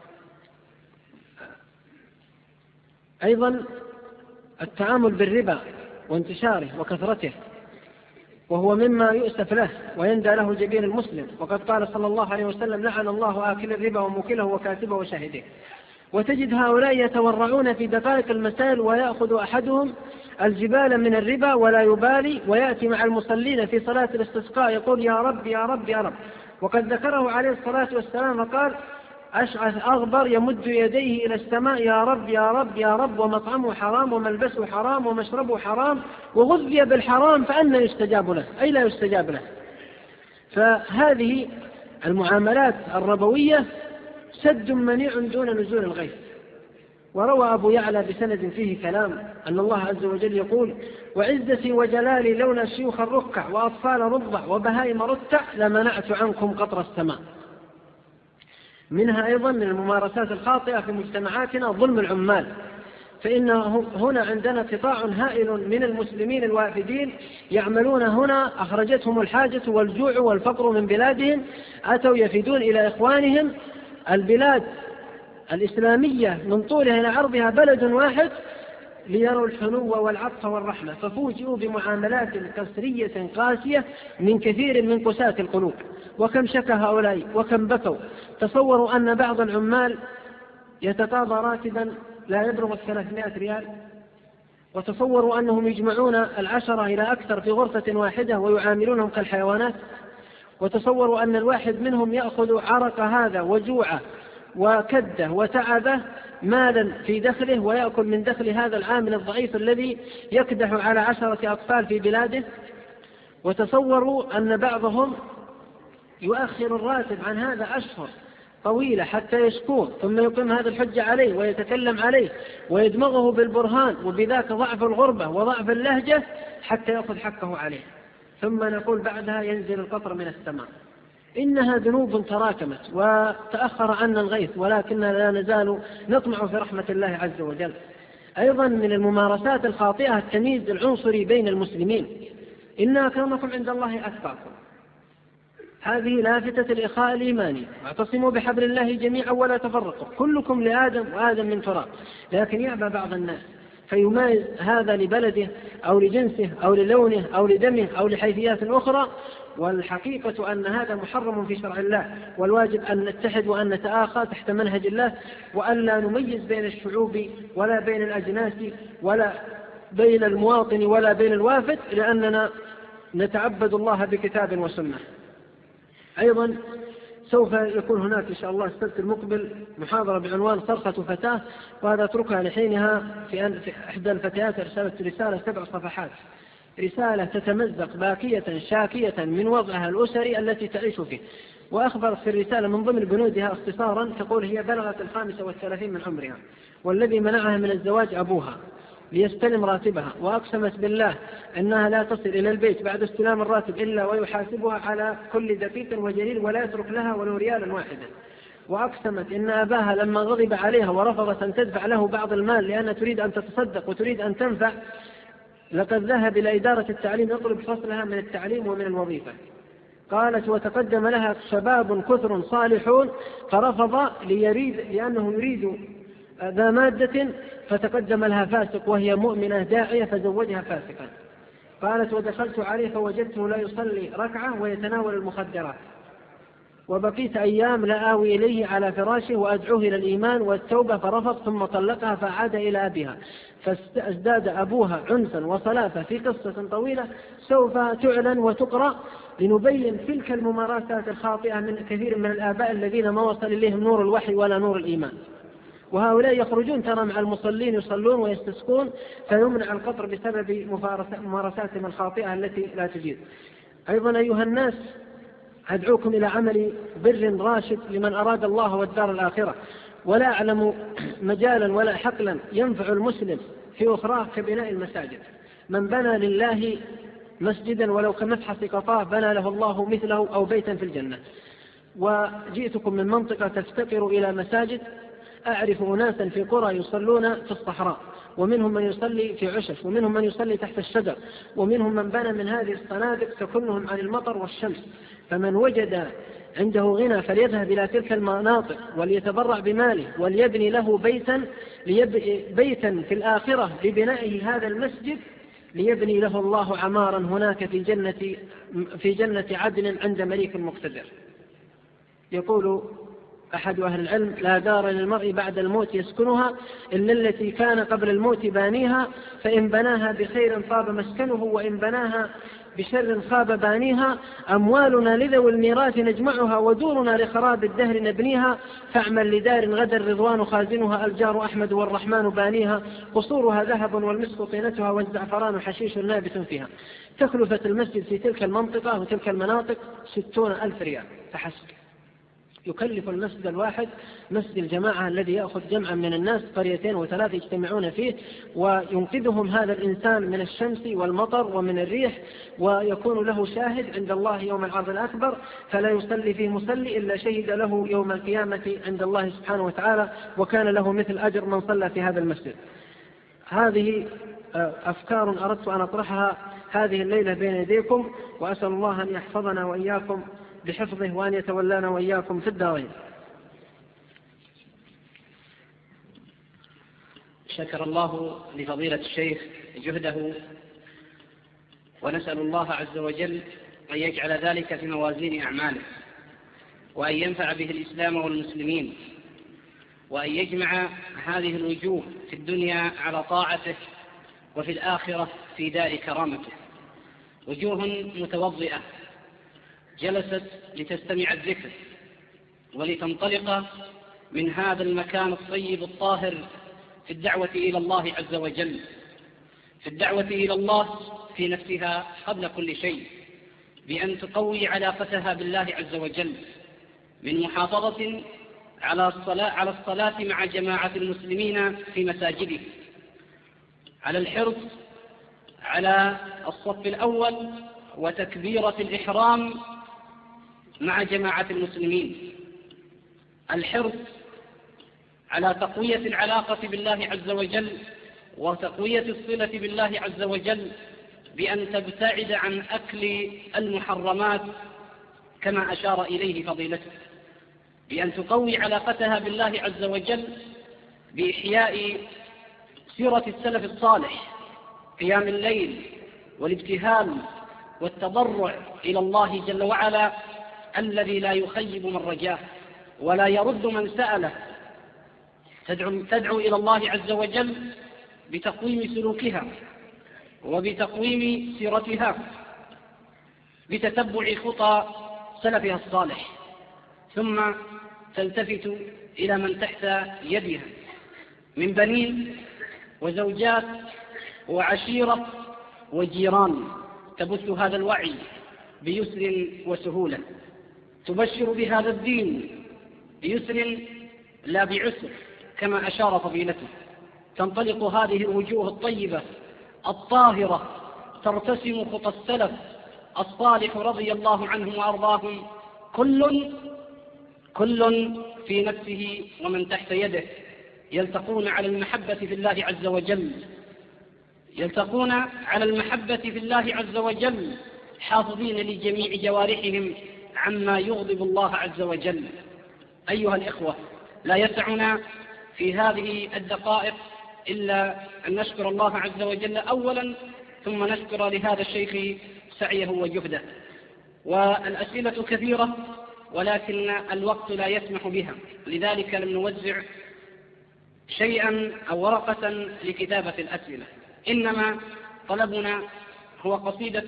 أيضا التعامل بالربا وانتشاره وكثرته، وهو مما يؤسف له ويندى له جبين المسلم، وقد قال صلى الله عليه وسلم لعن الله آكل الربا وموكله وكاتبه وشاهده. وتجد هؤلاء يتورعون في دقائق المسائل، ويأخذ أحدهم الجبال من الربا ولا يبالي، ويأتي مع المصلين في صلاة الاستسقاء يقول يا رب يا رب يا رب. وقد ذكره عليه الصلاة والسلام وقال أشعث أغبر يمد يديه إلى السماء يا رب يا رب يا رب، ومطعمه حرام وملبسه حرام ومشربه حرام وغذي بالحرام فأنى يستجاب له، أي لا يستجاب له. فهذه المعاملات الربوية سد منيع دون نزول الغيث. وروى أبو يعلى بسند فيه كلام أن الله عز وجل يقول: وعزتي وجلالي لولا شيوخ الركع وأطفال رضع وبهائم رتع لمنعت عنكم قطر السماء. منها أيضا من الممارسات الخاطئة في مجتمعاتنا ظلم العمال، فإن هنا عندنا قطاع هائل من المسلمين الوافدين يعملون هنا، أخرجتهم الحاجة والجوع والفقر من بلادهم، أتوا يفدون إلى إخوانهم. البلاد الإسلامية من طولها إلى عرضها بلد واحد ليروا الحنو والعطف والرحمة، ففوجئوا بمعاملات كسرية قاسية من كثير من قساة القلوب. وكم شكى هؤلاء وكم بكوا. تصوروا أن بعض العمال يتقاضى راتبا لا يبلغ الثلاثمائة ريال، وتصوروا أنهم يجمعون العشرة إلى أكثر في غرفة واحدة ويعاملونهم كالحيوانات. وتصوروا أن الواحد منهم يأخذ عرق هذا وجوعه وكده وتعبه مالا في دخله، ويأكل من دخل هذا العامل الضعيف الذي يكدح على عشرة أطفال في بلاده. وتصوروا أن بعضهم يؤخر الراتب عن هذا أشهر طويلة حتى يشكوه، ثم يقيم هذا الحجة عليه ويتكلم عليه ويدمغه بالبرهان، وبذاك ضعف الغربة وضعف اللهجة حتى يأخذ حقه عليه، ثم نقول بعدها ينزل القطر من السماء. إنها ذنوب تراكمت وتأخر عنا الغيث، ولكننا لا نزال نطمع في رحمة الله عز وجل. أيضا من الممارسات الخاطئة التمييز العنصري بين المسلمين: إن أكرمكم عند الله أتقاكم. هذه لافتة الإخاء الإيماني: واعتصموا بحبل الله جميعا ولا تفرقوا، كلكم لآدم وآدم من تراب. لكن يأبى بعض الناس فيميز هذا لبلده أو لجنسه أو للونه أو لدمه أو لحيثيات أخرى، والحقيقة أن هذا محرم في شرع الله، والواجب أن نتحد وأن نتآخى تحت منهج الله، وأن لا نميز بين الشعوب ولا بين الأجناس ولا بين المواطن ولا بين الوافد، لأننا نتعبد الله بكتاب وسنة. أيضا سوف يكون هناك إن شاء الله السبت المقبل محاضرة بعنوان صرخة فتاة، وهذا أتركها لحينها في إحدى الفتيات رسالة رسالة سبع صفحات، رسالة تتمزق باكية شاكية من وضعها الأسري التي تعيش فيه. وأخبرت في الرسالة من ضمن بنودها اختصارا تقول: هي بلغت الخامسة والثلاثين من عمرها، والذي منعها من الزواج أبوها ليستلم راتبها، وأقسمت بالله أنها لا تصل إلى البيت بعد استلام الراتب إلا ويحاسبها على كل دقيق وجليل ولا يترك لها ولو ريالا واحدا. وأقسمت إن أباها لما غضب عليها ورفضت أن تدفع له بعض المال لأنها تريد أن تتصدق وتريد أن تنفع، لقد ذهب إلى إدارة التعليم يطلب فصلها من التعليم ومن الوظيفة. قالت: وتقدم لها شباب كثر صالحون فرفض ليريد لأنه يريد ذا مادة، فتقدم لها فاسق وهي مؤمنة داعية فزوجها فاسقا. قالت: ودخلت عليه فوجدته لا يصلي ركعة ويتناول المخدرات، وبقيت أيام لا آوي إليه على فراشه وأدعوه إلى الإيمان والتوبة فرفض، ثم طلقها فعاد إلى أبيها، فازداد أبوها عنفا وصلافة في قصة طويلة سوف تعلن وتقرأ لنبين تلك الممارسات الخاطئة من كثير من الآباء الذين ما وصل إليهم نور الوحي ولا نور الإيمان. وهؤلاء يخرجون ترى مع المصلين يصلون ويستسقون فيمنع القطر بسبب ممارساتهم الخاطئة التي لا تجيد. أيضا أيها الناس، أدعوكم إلى عمل بر راشد لمن أراد الله والدار الآخرة، ولا أعلم مجالا ولا حقلا ينفع المسلم في أخرى كبناء المساجد. من بنى لله مسجدا ولو كمفحص قطاع بنى له الله مثله أو بيتا في الجنة. وجئتكم من منطقة تفتقر إلى مساجد، أعرف أناسا في قرى يصلون في الصحراء، ومنهم من يصلي في عشش، ومنهم من يصلي تحت الشجر، ومنهم من بنى من هذه الصنادق تكنهم عن المطر والشمس. فمن وجد عنده غنى فليذهب إلى تلك المناطق وليتبرع بماله وليبني له بيتا, بيتا في الآخرة لبنائه هذا المسجد، ليبني له الله عمارا هناك في جنة, في جنة عدن عند مليك مقتدر. يقول أحد أهل العلم: لا دار للمرء بعد الموت يسكنها إلا التي كان قبل الموت بانيها، فإن بناها بخير طاب مسكنه، وإن بناها بشر خاب بانيها، أموالنا لذوي الميراث نجمعها، ودورنا لخراب الدهر نبنيها، فاعمل لدار غدا الرضوان خازنها، الجار أحمد والرحمن بانيها، قصورها ذهب والمسك طينتها، والزعفران حشيش نابت فيها. تكلفة المسجد في تلك المنطقة وتلك المناطق ستون ألف ريال فحسب. يكلف المسجد الواحد، مسجد الجماعة الذي يأخذ جمعا من الناس، قريتين وثلاث يجتمعون فيه، وينقذهم هذا الإنسان من الشمس والمطر ومن الريح، ويكون له شاهد عند الله يوم العرض الأكبر، فلا يصلي فيه مصلي إلا شهد له يوم القيامة عند الله سبحانه وتعالى، وكان له مثل أجر من صلى في هذا المسجد. هذه أفكار أردت أن أطرحها هذه الليلة بين يديكم، وأسأل الله أن يحفظنا وإياكم بحفظه، وأن يتولانا وإياكم في الدارين. شكر الله لفضيلة الشيخ جهده، ونسأل الله عز وجل أن يجعل ذلك في موازين أعماله، وأن ينفع به الإسلام والمسلمين، وأن يجمع هذه الوجوه في الدنيا على طاعته، وفي الآخرة في دار كرامته. وجوه متوضئة جلست لتستمع الذكر ولتنطلق من هذا المكان الطيب الطاهر في الدعوة إلى الله عز وجل، في الدعوة إلى الله في نفسها قبل كل شيء، بأن تقوي علاقتها بالله عز وجل، من محافظة على الصلاة, على الصلاة مع جماعة المسلمين في مساجده، على الحرص على الصف الأول وتكبيرة الإحرام مع جماعة المسلمين، الحرص على تقوية العلاقة بالله عز وجل وتقوية الصلة بالله عز وجل، بأن تبتعد عن أكل المحرمات كما أشار إليه فضيلته، بأن تقوي علاقتها بالله عز وجل بإحياء سيرة السلف الصالح، قيام الليل والابتهال والتضرع إلى الله جل وعلا الذي لا يخيب من رجاه ولا يرد من سأله. تدعو, تدعو إلى الله عز وجل بتقويم سلوكها وبتقويم سيرتها، بتتبع خطى سلفها الصالح، ثم تلتفت إلى من تحت يدها من بنين وزوجات وعشيرة وجيران، تبث هذا الوعي بيسر وسهولة، تبشر بهذا الدين بيسر لا بعسر كما أشار فضيلته. تنطلق هذه الوجوه الطيبة الطاهرة ترتسم خطى السلف الصالح رضي الله عنهم وأرضاهم، كل كل في نفسه ومن تحت يده، يلتقون على المحبة في الله عز وجل، يلتقون على المحبة في الله عز وجل، حافظين لجميع جوارحهم عما يغضب الله عز وجل. أيها الإخوة، لا يسعنا في هذه الدقائق إلا أن نشكر الله عز وجل أولا، ثم نشكر لهذا الشيخ سعيه وجهده. والأسئلة كثيرة ولكن الوقت لا يسمح بها، لذلك لم نوزع شيئا أو ورقة لكتابة الأسئلة، إنما طلبنا هو قصيدة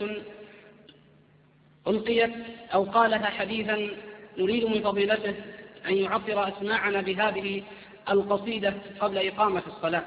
ألقيت أو قالها حديثا نريد من فضيلته أن يعطر أسماعنا بهذه القصيدة قبل إقامة الصلاة.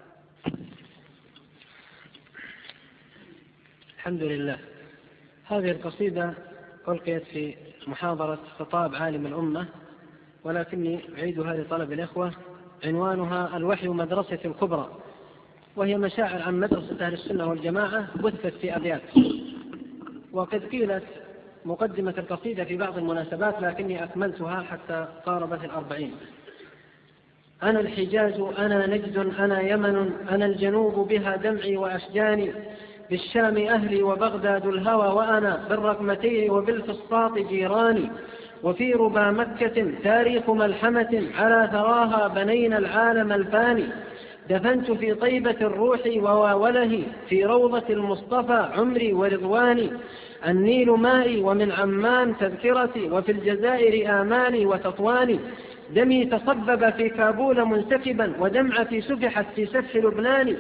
الحمد لله. هذه القصيدة ألقيت في محاضرة خطاب عالم الأمة، ولكني أعيدها لطلب الإخوة. عنوانها الوحي مدرسة الكبرى، وهي مشاعر عن مدرسة أهل السنة والجماعة بثت في أبيات، وقد قيلت مقدمة القصيدة في بعض المناسبات لكني أكملتها حتى قاربت الأربعين. أنا الحجاز، أنا نجد، أنا يمن، أنا الجنوب بها دمعي وأشجاني، بالشام أهلي وبغداد الهوى، وأنا بالرقمتين وبالفسطاط جيراني، وفي ربا مكة تاريخ ملحمة، على ثراها بنينا العالم الفاني، دفنت في طيبة الروح وواوله، في روضة المصطفى عمري ورضواني، النيل مائي ومن عمان تذكرتي، وفي الجزائر آمالي وتطواني، دمي تصبب في كابول منسكبا، ودمعتي سفحت في سفح لبنان،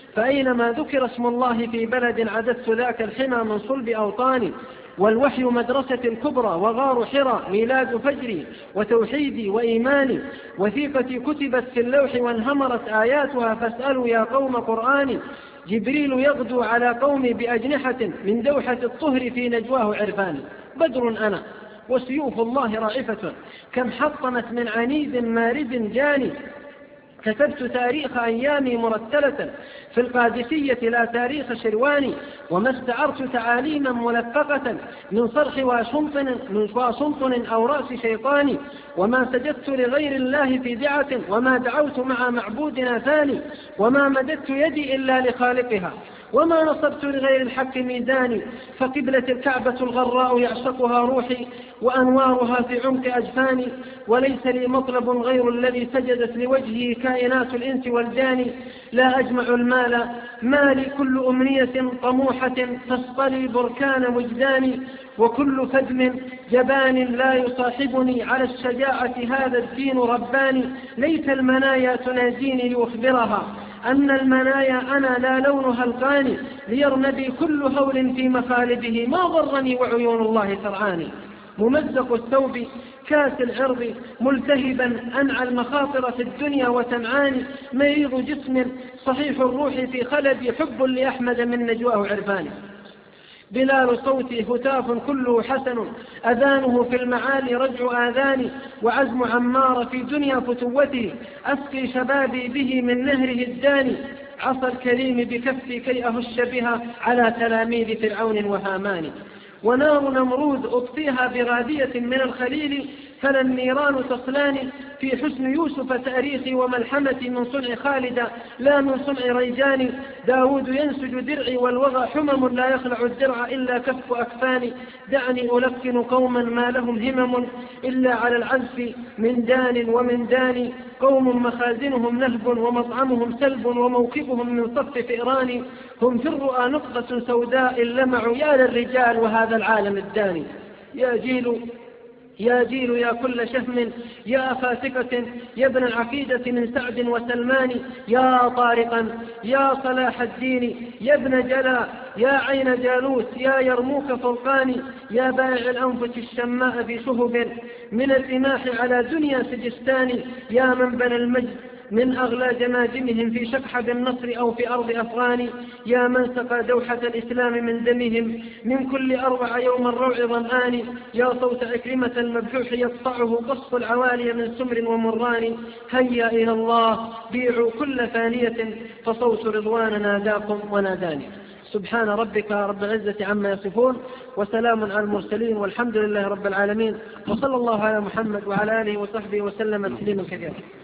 فأينما ذكر اسم الله في بلد عددت ذاك الحمى من صلب أوطاني، والوحي مدرسة الكبرى وغار حرى ميلاد فجري وتوحيدي وإيماني، وثيقتي كتبت في اللوح وانهمرت آياتها فاسألوا يا قوم قرآني، جبريل يغدو على قومي بأجنحة من دوحة الطهر في نجواه عرفاني. بدر أنا وسيوف الله رائفة كم حطمت من عنيد مارد جاني، كتبت تاريخ أيامي مرتلة في القادسية لا تاريخ شرواني، وما استعرت تعاليما ملفقة من صرح واشنطن من واشنطن أو رأس شيطاني، وما سجدت لغير الله في دعة وما دعوت مع معبودنا ثاني، وما مددت يدي إلا لخالقها وما نصبت لغير الحق ميزاني، فقبلة الكعبة الغراء يعشقها روحي وأنوارها في عمق أجفاني، وليس لي مطلب غير الذي سجدت لوجهه كائنات الإنس والجان، لا أجمع المال مالي كل أمنية طموحة تسطلي بركان وجداني، وكل فدم جبان لا يصاحبني على الشجاعة هذا الدين رباني، ليت المنايا تناديني لأخبرها أن المنايا أنا لا لونها القاني، ليرنبي كل هول في مخالبه ما ضرني وعيون الله ترعاني، ممزق الثوب كاس العرض ملتهبا أنعى المخاطر في الدنيا وتنعاني، مريض جسم صحيح الروح في خلدي حب لأحمد من نجواه عرفاني، بلال صوتي هتاف كله حسن أذانه في المعالي رجع آذاني، وعزم عمار في دنيا فتوته أسقي شبابي به من نهره الداني، عصى الكريم بكفي كي أهش بها على تلاميذ فرعون وهامان، ونار نمرود أطفيها بغادية من الخليل فلا النيران تصلاني، في حسن يوسف تاريخي وملحمتي من صنع خالد لا من صنع ريجاني، داود ينسج درعي والوغى حمم لا يخلع الدرع إلا كف أكفاني، دعني ألقن قوما ما لهم همم إلا على العزف من دان ومن داني، قوم مخازنهم نهب ومطعمهم سلب وموكبهم من صف فئران، هم في الرؤى نقطة سوداء لمعوا يا للرجال وهذا العالم الداني، يا جيل يا جيل يا كل شهم يا أخا ثقة يا ابن العقيدة من سعد وسلمان، يا طارقا يا صلاح الدين يا ابن جلا يا عين جالوت يا يرموك فرقان، يا بائع الأنفس الشماء في شهب من الرماح على دنيا سجستان، يا من بنى المجد من أغلى جماجمهم في شكحة النصر أو في أرض أفغان، يا من سقى دوحة الإسلام من دمهم من كل أروع يوم الروع ظمآن، يا صوت عكرمة المبحوح يقطعه قص العوالي من سمر ومران، هيا إلى الله بيعوا كل ثانية فصوت رضوان ناداكم وناداني. سبحان ربك رب العزة عما يصفون وسلام على المرسلين والحمد لله رب العالمين، وصلى الله على محمد وعلى آله وصحبه وسلم تسليما كثيرا.